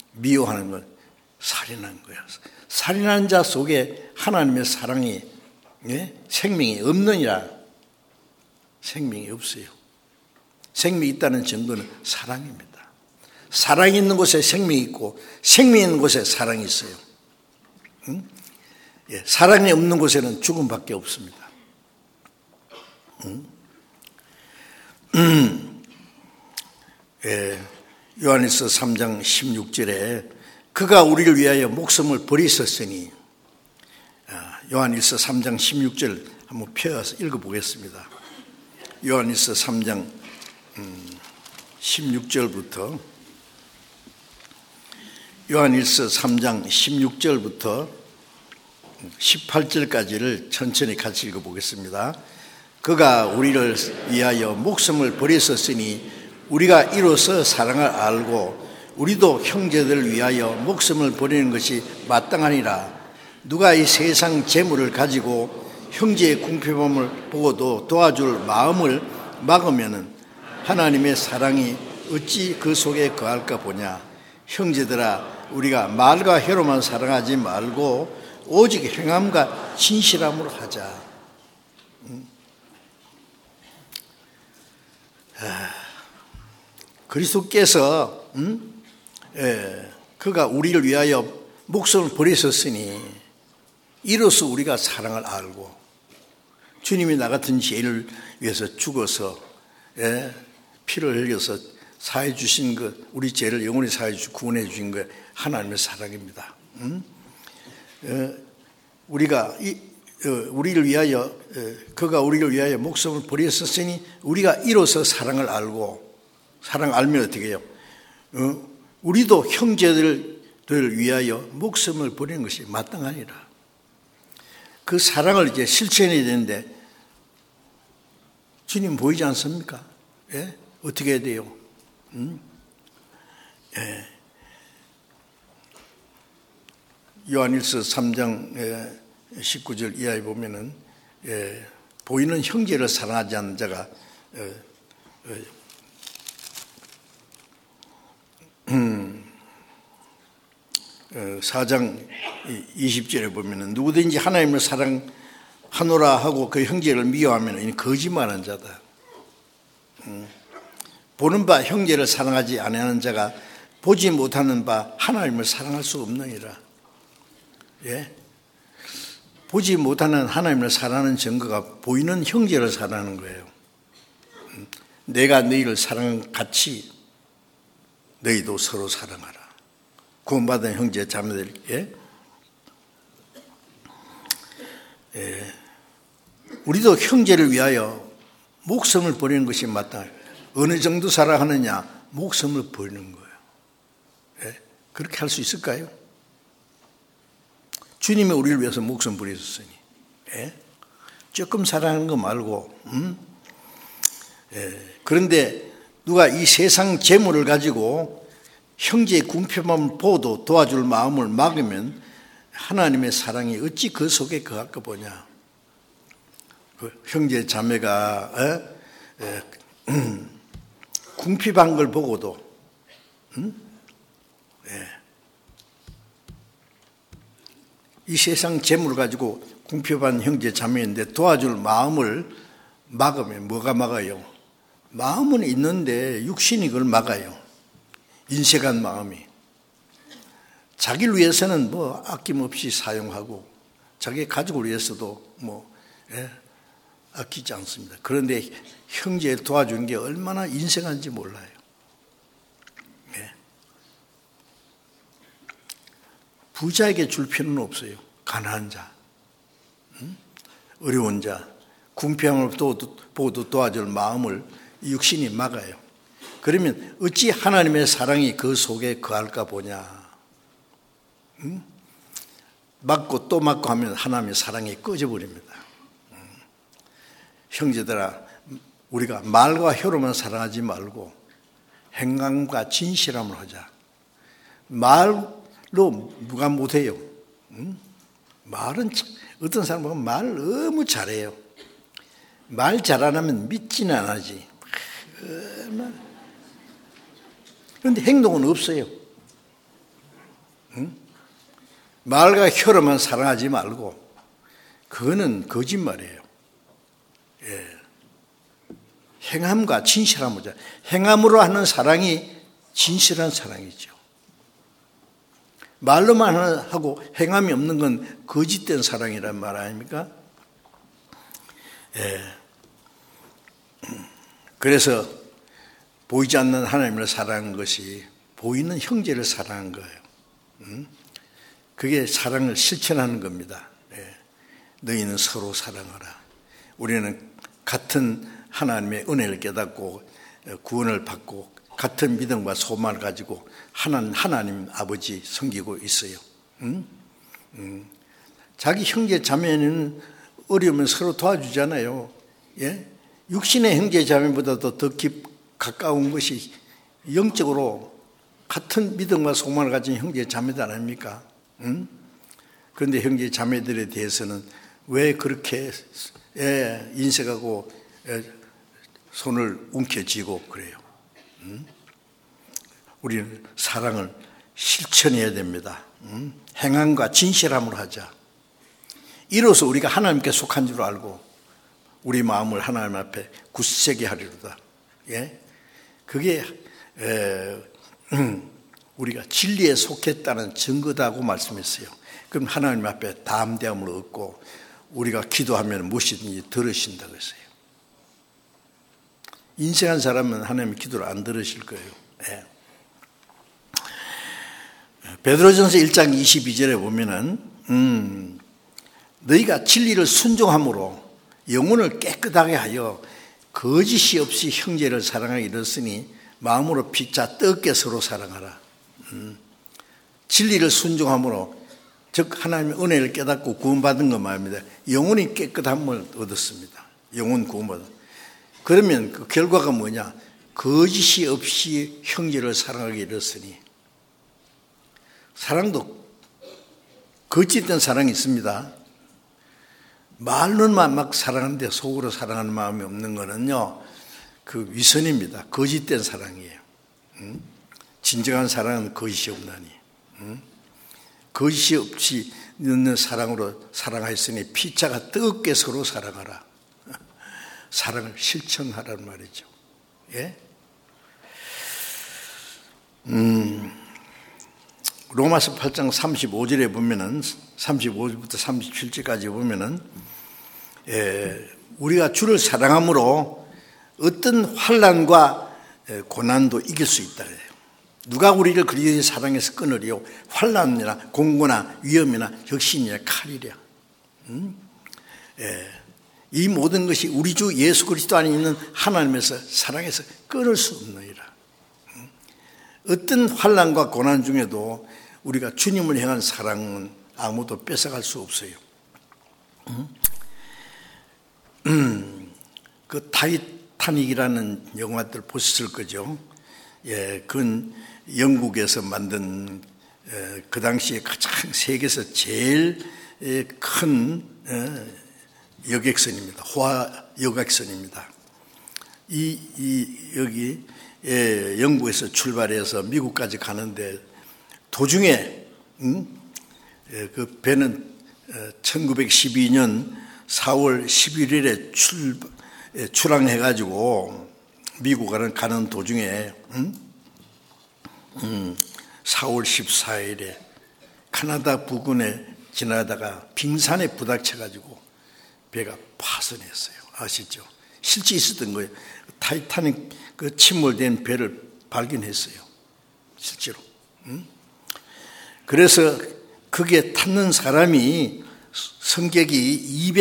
미워하는 건 살인하는 거야. 살인하는 자 속에 하나님의 사랑이 예? 생명이 없느니라. 생명이 없어요. 생명이 있다는 증거는 사랑입니다. 사랑이 있는 곳에 생명이 있고 생명이 있는 곳에 사랑이 있어요. 응? 예, 사랑이 없는 곳에는 죽음밖에 없습니다. 응? 음, 예, 요한일서 삼 장 십육 절에 그가 우리를 위하여 목숨을 버리셨으니, 요한일서 삼 장 십육 절 한번 펴서 읽어보겠습니다. 요한일서 삼 장 십육 절부터 요한일서 삼 장 십육 절부터 십팔 절까지를 천천히 같이 읽어보겠습니다. 그가 우리를 위하여 목숨을 버리셨으니 우리가 이로써 사랑을 알고 우리도 형제들을 위하여 목숨을 버리는 것이 마땅하니라. 누가 이 세상 재물을 가지고 형제의 궁핍함을 보고도 도와줄 마음을 막으면 하나님의 사랑이 어찌 그 속에 거할까 보냐. 형제들아, 우리가 말과 혀로만 사랑하지 말고 오직 행함과 진실함으로 하자. 음. 아, 그리스도께서 음? 예, 그가 우리를 위하여 목숨을 버리셨으니 이로써 우리가 사랑을 알고, 주님이 나 같은 죄인을 위해서 죽어서 예, 피를 흘려서 사해 주신 것, 우리 죄를 영원히 사해 주시고 구원해 주신 것, 하나님의 사랑입니다. 음? 예, 우리가 이, 어, 우리를 위하여 어, 그가 우리를 위하여 목숨을 버리셨으니 우리가 이로써 사랑을 알고, 사랑 알면 어떻게 해요? 어? 우리도 형제들을 위하여 목숨을 버리는 것이 마땅하니라. 그 사랑을 이제 실천해야 되는데 주님 보이지 않습니까? 예? 어떻게 해야 돼요? 음? 예. 요한일서 삼 장 십구 절 이하에 보면은 예, 보이는 형제를 사랑하지 않는 자가 어, 어, 음, 어, 사 장 이십 절에 보면은 누구든지 하나님을 사랑하노라 하고 그 형제를 미워하면 거짓말하는 자다. 음, 보는 바 형제를 사랑하지 아니하는 자가 보지 못하는 바 하나님을 사랑할 수 없느니라. 예? 보지 못하는 하나님을 사랑하는 증거가 보이는 형제를 사랑하는 거예요. 음, 내가 너희를 사랑한 같이 너희도 서로 사랑하라. 구원받은 형제 자매들에게 예, 우리도 형제를 위하여 목숨을 버리는 것이 마땅해. 어느 정도 사랑하느냐? 목숨을 버리는 거예요. 예? 그렇게 할 수 있을까요? 주님이 우리를 위해서 목숨 버리셨으니 예? 조금 사랑하는 거 말고 음? 예. 그런데 누가 이 세상 재물을 가지고 형제의 궁핍함을 보도 도와줄 마음을 막으면 하나님의 사랑이 어찌 그 속에 거할까 보냐. 그 형제 자매가 에? 에, 음, 궁핍한 걸 보고도 음? 예. 이 세상 재물을 가지고 궁핍한 형제 자매인데 도와줄 마음을 막으면 뭐가 막아요? 마음은 있는데 육신이 그걸 막아요. 인색한 마음이. 자기를 위해서는 뭐 아낌없이 사용하고 자기 가족을 위해서도 뭐 예, 아끼지 않습니다. 그런데 형제를 도와주는 게 얼마나 인색한지 몰라요. 예. 부자에게 줄 필요는 없어요. 가난한 자, 음? 어려운 자, 궁핍함을 보고도 도와줄 마음을 육신이 막아요. 그러면 어찌 하나님의 사랑이 그 속에 거할까 보냐. 음? 막고 또 막고 하면 하나님의 사랑이 꺼져버립니다. 음. 형제들아, 우리가 말과 혀로만 사랑하지 말고 행함과 진실함을 하자. 말로 누가 못해요. 음? 말은 어떤 사람은 말 너무 잘해요. 말 잘 안 하면 믿지는 안 하지. 그런데 행동은 없어요. 응? 말과 혀로만 사랑하지 말고 그거는 거짓말이에요. 예. 행함과 진실함이죠. 행함으로 하는 사랑이 진실한 사랑이죠. 말로만 하고 행함이 없는 건 거짓된 사랑이란 말 아닙니까? 예. 그래서 보이지 않는 하나님을 사랑한 것이 보이는 형제를 사랑한 거예요. 음? 그게 사랑을 실천하는 겁니다. 예. 너희는 서로 사랑하라. 우리는 같은 하나님의 은혜를 깨닫고 구원을 받고 같은 믿음과 소망을 가지고 하나님, 하나님 아버지 섬기고 있어요. 음? 음. 자기 형제 자매는 어려우면 서로 도와주잖아요. 예? 육신의 형제 자매보다도 더 깊, 가까운 것이 영적으로 같은 믿음과 소망을 가진 형제 자매들 아닙니까? 음? 그런데 형제 자매들에 대해서는 왜 그렇게 예, 인색하고 예, 손을 움켜쥐고 그래요? 음? 우리는 사랑을 실천해야 됩니다. 음? 행함과 진실함으로 하자. 이로써 우리가 하나님께 속한 줄 알고 우리 마음을 하나님 앞에 굳세게 하리로다. 예? 그게 에, 음, 우리가 진리에 속했다는 증거다고 말씀했어요. 그럼 하나님 앞에 담대함을 얻고 우리가 기도하면 무엇이든지 들으신다고 했어요. 인생한 사람은 하나님의 기도를 안 들으실 거예요. 예. 베드로전서 일 장 이십이 절에 보면은 음, 너희가 진리를 순종함으로 영혼을 깨끗하게 하여 거짓이 없이 형제를 사랑하게 이르렀으니 마음으로 피차 뜨겁게 서로 사랑하라. 음, 진리를 순종함으로 즉 하나님의 은혜를 깨닫고 구원받은 것 말입니다. 영혼이 깨끗함을 얻었습니다. 영혼 구원받았. 그러면 그 결과가 뭐냐? 거짓이 없이 형제를 사랑하게 이르렀으니. 사랑도 거짓된 사랑이 있습니다. 말로만 막 사랑하는데 속으로 사랑하는 마음이 없는 거는요, 그 위선입니다. 거짓된 사랑이에요. 음? 진정한 사랑은 거짓이 없나니. 음? 거짓이 없이 있는 사랑으로 사랑하였으니 피차가 뜨겁게 서로 사랑하라. 사랑을 실천하라는 말이죠. 예? 음, 로마서 팔 장 삼십오 절에 보면은 삼십오 절부터 삼십칠 절까지 보면은 예, 우리가 주를 사랑함으로 어떤 환난과 고난도 이길 수 있다 그래요. 누가 우리를 그리스도의 사랑해서 끊으리요? 환난이나 공고나 위험이나 혁신이나 칼이랴. 음? 예, 이 모든 것이 우리 주 예수 그리스도 안에 있는 하나님에서 사랑해서 끊을 수 없느니라. 음? 어떤 환난과 고난 중에도 우리가 주님을 향한 사랑은 아무도 뺏어갈 수 없어요. 음? 음, 그 타이타닉이라는 영화들 보셨을 거죠. 예, 그건 영국에서 만든 에, 그 당시에 가장 세계에서 제일 에, 큰 에, 여객선입니다. 호화 여객선입니다. 이, 이 여기 예, 영국에서 출발해서 미국까지 가는데 도중에 음? 예, 그 배는 천구백십이 년 사월 십일일에 출, 예, 출항해가지고 미국 가는, 가는 도중에 음? 음, 사월 십사일에 캐나다 부근에 지나다가 빙산에 부닥쳐가지고 배가 파손했어요. 아시죠? 실제 있었던 거예요. 타이타닉 그 침몰된 배를 발견했어요. 실제로. 음? 그래서 거기에 탔는 사람이 승객이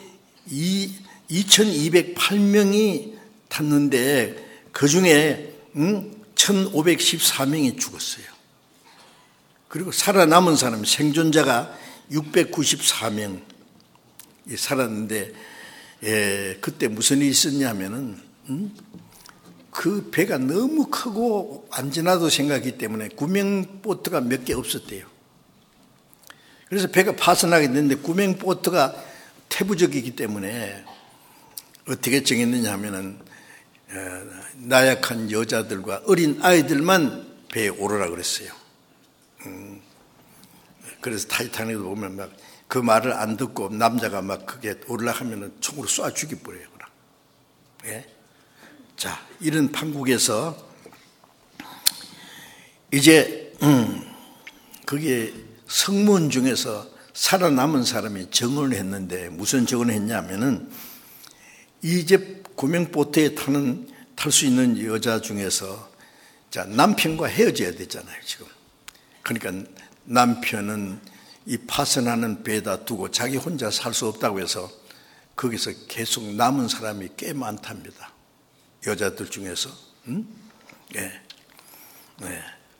이천이백팔 명이 탔는데 그 중에 음, 천오백십사 명이 죽었어요. 그리고 살아남은 사람, 생존자가 육백구십사 명이 살았는데 예, 그때 무슨 일이 있었냐면은 음? 그 배가 너무 크고 안전하다고 생각하기 때문에 구명보트가 몇 개 없었대요. 그래서 배가 파손하게 됐는데 구명보트가 태부적이기 때문에 어떻게 정했느냐 하면은 나약한 여자들과 어린 아이들만 배에 오르라 그랬어요. 음, 그래서 타이타닉을 보면 막 그 말을 안 듣고 남자가 막 그게 올라가면 총으로 쏴 죽여버려요. 예? 자, 이런 판국에서 이제 음, 그게 성문 중에서 살아남은 사람이 증언을 했는데 무슨 증언을 했냐면은 이제 구명보트에 타는 탈 수 있는 여자 중에서 자, 남편과 헤어져야 되잖아요, 지금. 그러니까 남편은 이 파선하는 배에다 두고 자기 혼자 살 수 없다고 해서 거기서 계속 남은 사람이 꽤 많답니다. 여자들 중에서. 응? 예. 네.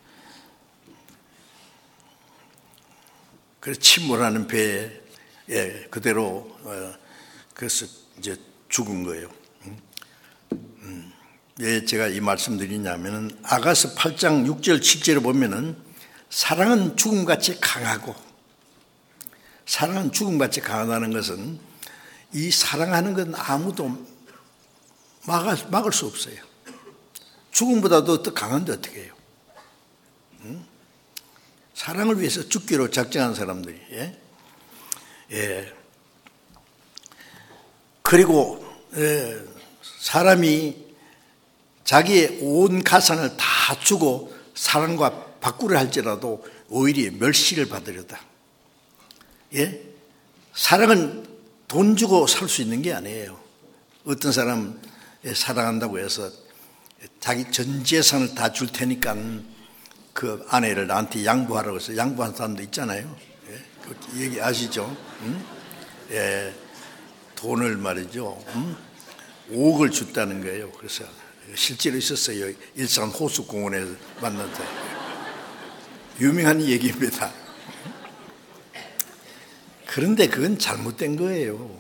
그래서 침몰하는 배에 예, 그대로 어, 그래서 이제 죽은 거예요. 음. 왜 제가 이 말씀 드리냐면은 아가서 팔 장 육 절 칠 절에 보면은 사랑은 죽음같이 강하고, 사랑은 죽음같이 강하다는 것은 이 사랑하는 건 아무도 막을, 막을 수 없어요. 죽음보다도 더 강한데 어떻게 해요? 응? 사랑을 위해서 죽기로 작정한 사람들이. 예? 예. 그리고 예, 사람이 자기의 온 가산을 다 주고 사랑과 바꾸려 할지라도 오히려 멸시를 받으려다. 예? 사랑은 돈 주고 살 수 있는 게 아니에요. 어떤 사람 사랑한다고 해서 자기 전 재산을 다 줄 테니까 그 아내를 나한테 양보하라고 해서 양보한 사람도 있잖아요. 예? 그 얘기 아시죠? 응? 예. 돈을 말이죠. 응? 오억을 줬다는 거예요. 그래서 실제로 있었어요. 일산 호수공원에서 만났다. 유명한 얘기입니다. 그런데 그건 잘못된 거예요.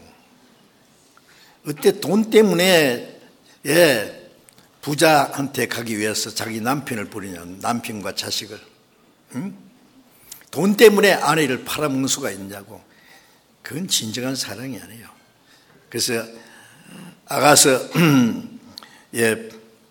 어때 돈 때문에 예, 부자한테 가기 위해서 자기 남편을 버리냐, 남편과 자식을. 응? 돈 때문에 아내를 팔아먹는 수가 있냐고. 그건 진정한 사랑이 아니에요. 그래서 아가서 예,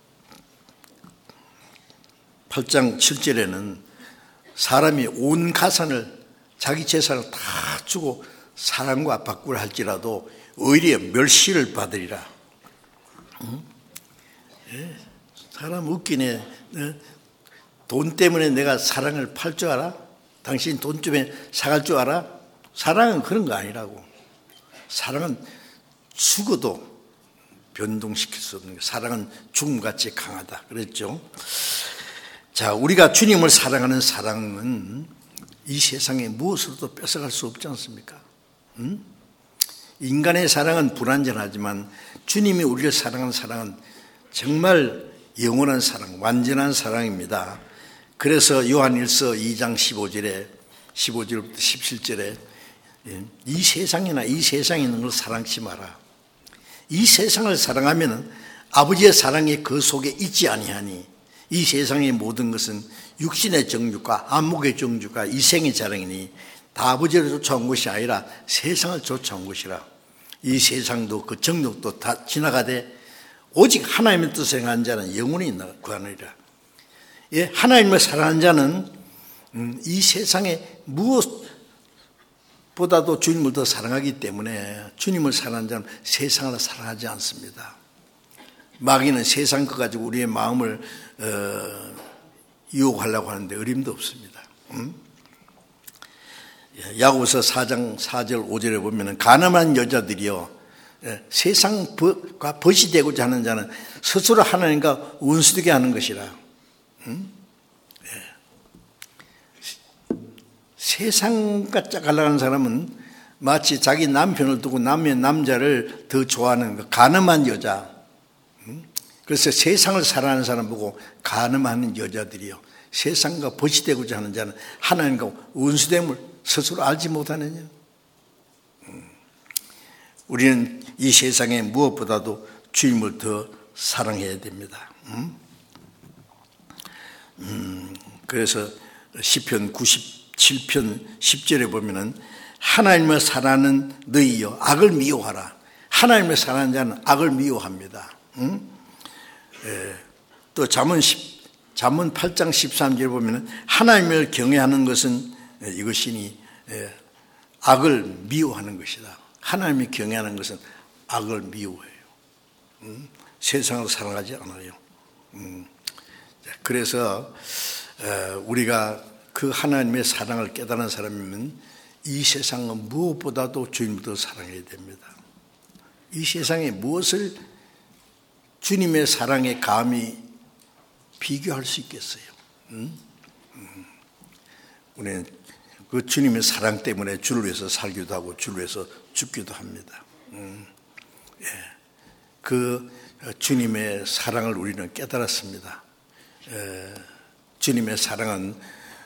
팔 장 칠 절에는 사람이 온 가산을 자기 재산을 다 주고 사랑과 바꾸려 할지라도 오히려 멸시를 받으리라. 응? 예, 사람 웃기네. 네? 돈 때문에 내가 사랑을 팔 줄 알아? 당신 돈 때문에 사갈 줄 알아? 사랑은 그런 거 아니라고. 사랑은 죽어도 변동시킬 수 없는 거. 사랑은 죽음같이 강하다 그랬죠. 자, 우리가 주님을 사랑하는 사랑은 이 세상에 무엇으로도 뺏어갈 수 없지 않습니까? 응? 인간의 사랑은 불완전하지만 주님이 우리를 사랑하는 사랑은 정말 영원한 사랑, 완전한 사랑입니다. 그래서 요한일서 이 장 십오 절에 십오 절부터 십칠 절에 이 세상이나 이 세상에 있는 걸 사랑치 마라. 이 세상을 사랑하면 아버지의 사랑이 그 속에 있지 아니하니 이 세상의 모든 것은 육신의 정욕과 안목의 정욕과 이생의 자랑이니 다 아버지를 쫓아온 것이 아니라 세상을 쫓아온 것이라. 이 세상도 그 정욕도 다 지나가되 오직 하나님의 뜻을 행한 자는 영원히 구하느니라. 예, 하나님을 사랑하는 자는 음, 이 세상에 무엇보다도 주님을 더 사랑하기 때문에 주님을 사랑하는 자는 세상을 사랑하지 않습니다. 마귀는 세상 것 가지고 우리의 마음을 어, 유혹하려고 하는데 어림도 없습니다. 음? 야고보서 사 장 사 절 오 절에 보면 가늠한 여자들이요 세상과 벗이 되고자 하는 자는 스스로 하나님과 원수되게 하는 것이라. 음? 예. 세상과 짝가려는 사람은 마치 자기 남편을 두고 남의 남자를 더 좋아하는 거, 가늠한 여자. 음? 그래서 세상을 사랑하는 사람 보고 가늠하는 여자들이요 세상과 벗이 되고자 하는 자는 하나님과 원수됨을 스스로 알지 못하느냐. 음. 우리는 이 세상에 무엇보다도 주님을 더 사랑해야 됩니다. 음? 음, 그래서 시편 구십칠 편 십 절에 보면은 하나님을 사랑하는 너희여 악을 미워하라. 하나님을 사랑하는 자는 악을 미워합니다. 음? 예, 또 잠언 잠언 팔 장 십삼 절에 보면은 하나님을 경외하는 것은 이것이니 악을 미워하는 것이다. 하나님이 경외하는 것은 악을 미워해요. 음? 세상을 사랑하지 않아요. 음. 그래서 우리가 그 하나님의 사랑을 깨달은 사람이면 이 세상은 무엇보다도 주님을 더 사랑해야 됩니다. 이 세상에 무엇을 주님의 사랑에 감히 비교할 수 있겠어요? 음? 음. 우리는 그 주님의 사랑 때문에 주를 위해서 살기도 하고 주를 위해서 죽기도 합니다. 음. 예. 그 주님의 사랑을 우리는 깨달았습니다. 에, 주님의 사랑은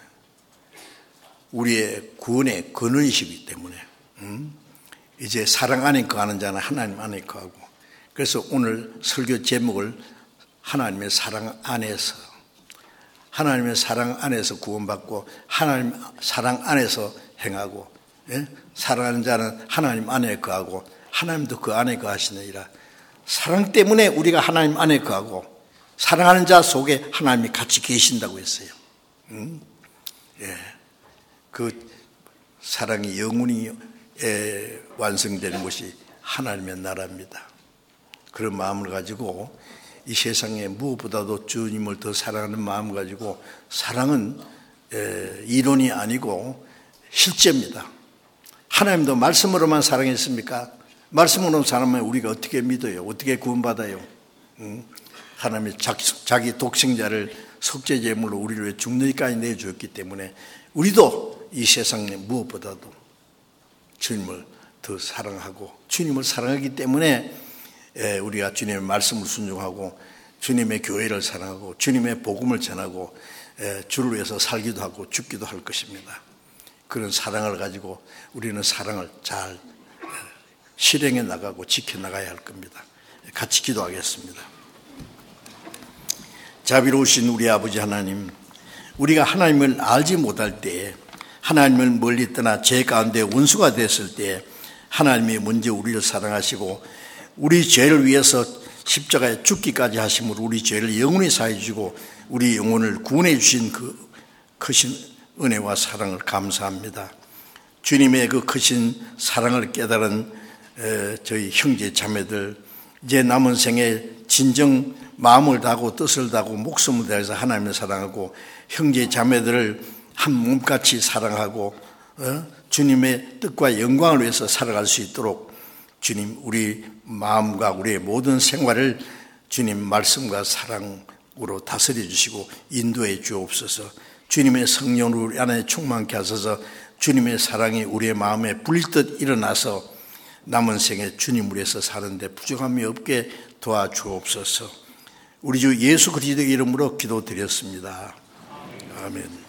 우리의 구원의 근원이시기 때문에 음? 이제 사랑 안에 거하는 자는 하나님 안에 거하고, 그래서 오늘 설교 제목을 하나님의 사랑 안에서, 하나님의 사랑 안에서 구원받고 하나님 사랑 안에서 행하고, 예? 사랑하는 자는 하나님 안에 거하고 하나님도 그 안에 거하시느니라. 사랑 때문에 우리가 하나님 안에 거하고 사랑하는 자 속에 하나님이 같이 계신다고 했어요. 음? 예. 그 사랑이 영원히 완성되는 것이 하나님의 나라입니다. 그런 마음을 가지고 이 세상에 무엇보다도 주님을 더 사랑하는 마음을 가지고, 사랑은 이론이 아니고 실제입니다. 하나님도 말씀으로만 사랑했습니까? 말씀으로 사랑하면 우리가 어떻게 믿어요? 어떻게 구원받아요? 응? 하나님이 자기 독생자를 속죄제물로 우리를 위해 죽는데까지 내주었기 때문에 우리도 이 세상에 무엇보다도 주님을 더 사랑하고, 주님을 사랑하기 때문에 우리가 주님의 말씀을 순종하고 주님의 교회를 사랑하고 주님의 복음을 전하고 주를 위해서 살기도 하고 죽기도 할 것입니다. 그런 사랑을 가지고 우리는 사랑을 잘 실행해 나가고 지켜나가야 할 겁니다. 같이 기도하겠습니다. 자비로우신 우리 아버지 하나님, 우리가 하나님을 알지 못할 때에, 하나님을 멀리 떠나 죄 가운데 원수가 됐을 때에 하나님이 먼저 우리를 사랑하시고 우리 죄를 위해서 십자가에 죽기까지 하심으로 우리 죄를 영원히 사해 주시고 우리 영혼을 구원해 주신 그 크신 은혜와 사랑을 감사합니다. 주님의 그 크신 사랑을 깨달은 저희 형제 자매들, 이제 남은 생에 진정 마음을 다하고 뜻을 다하고 목숨을 다해서 하나님을 사랑하고 형제 자매들을 한 몸같이 사랑하고 주님의 뜻과 영광을 위해서 살아갈 수 있도록 주님, 우리 마음과 우리의 모든 생활을 주님 말씀과 사랑으로 다스려 주시고 인도해 주옵소서. 주님의 성령으로 우리 안에 충만케 하소서. 주님의 사랑이 우리의 마음에 불듯 일어나서 남은 생에 주님을 위해서 사는데 부족함이 없게 도와주옵소서. 우리 주 예수 그리스도의 이름으로 기도드렸습니다. 아멘.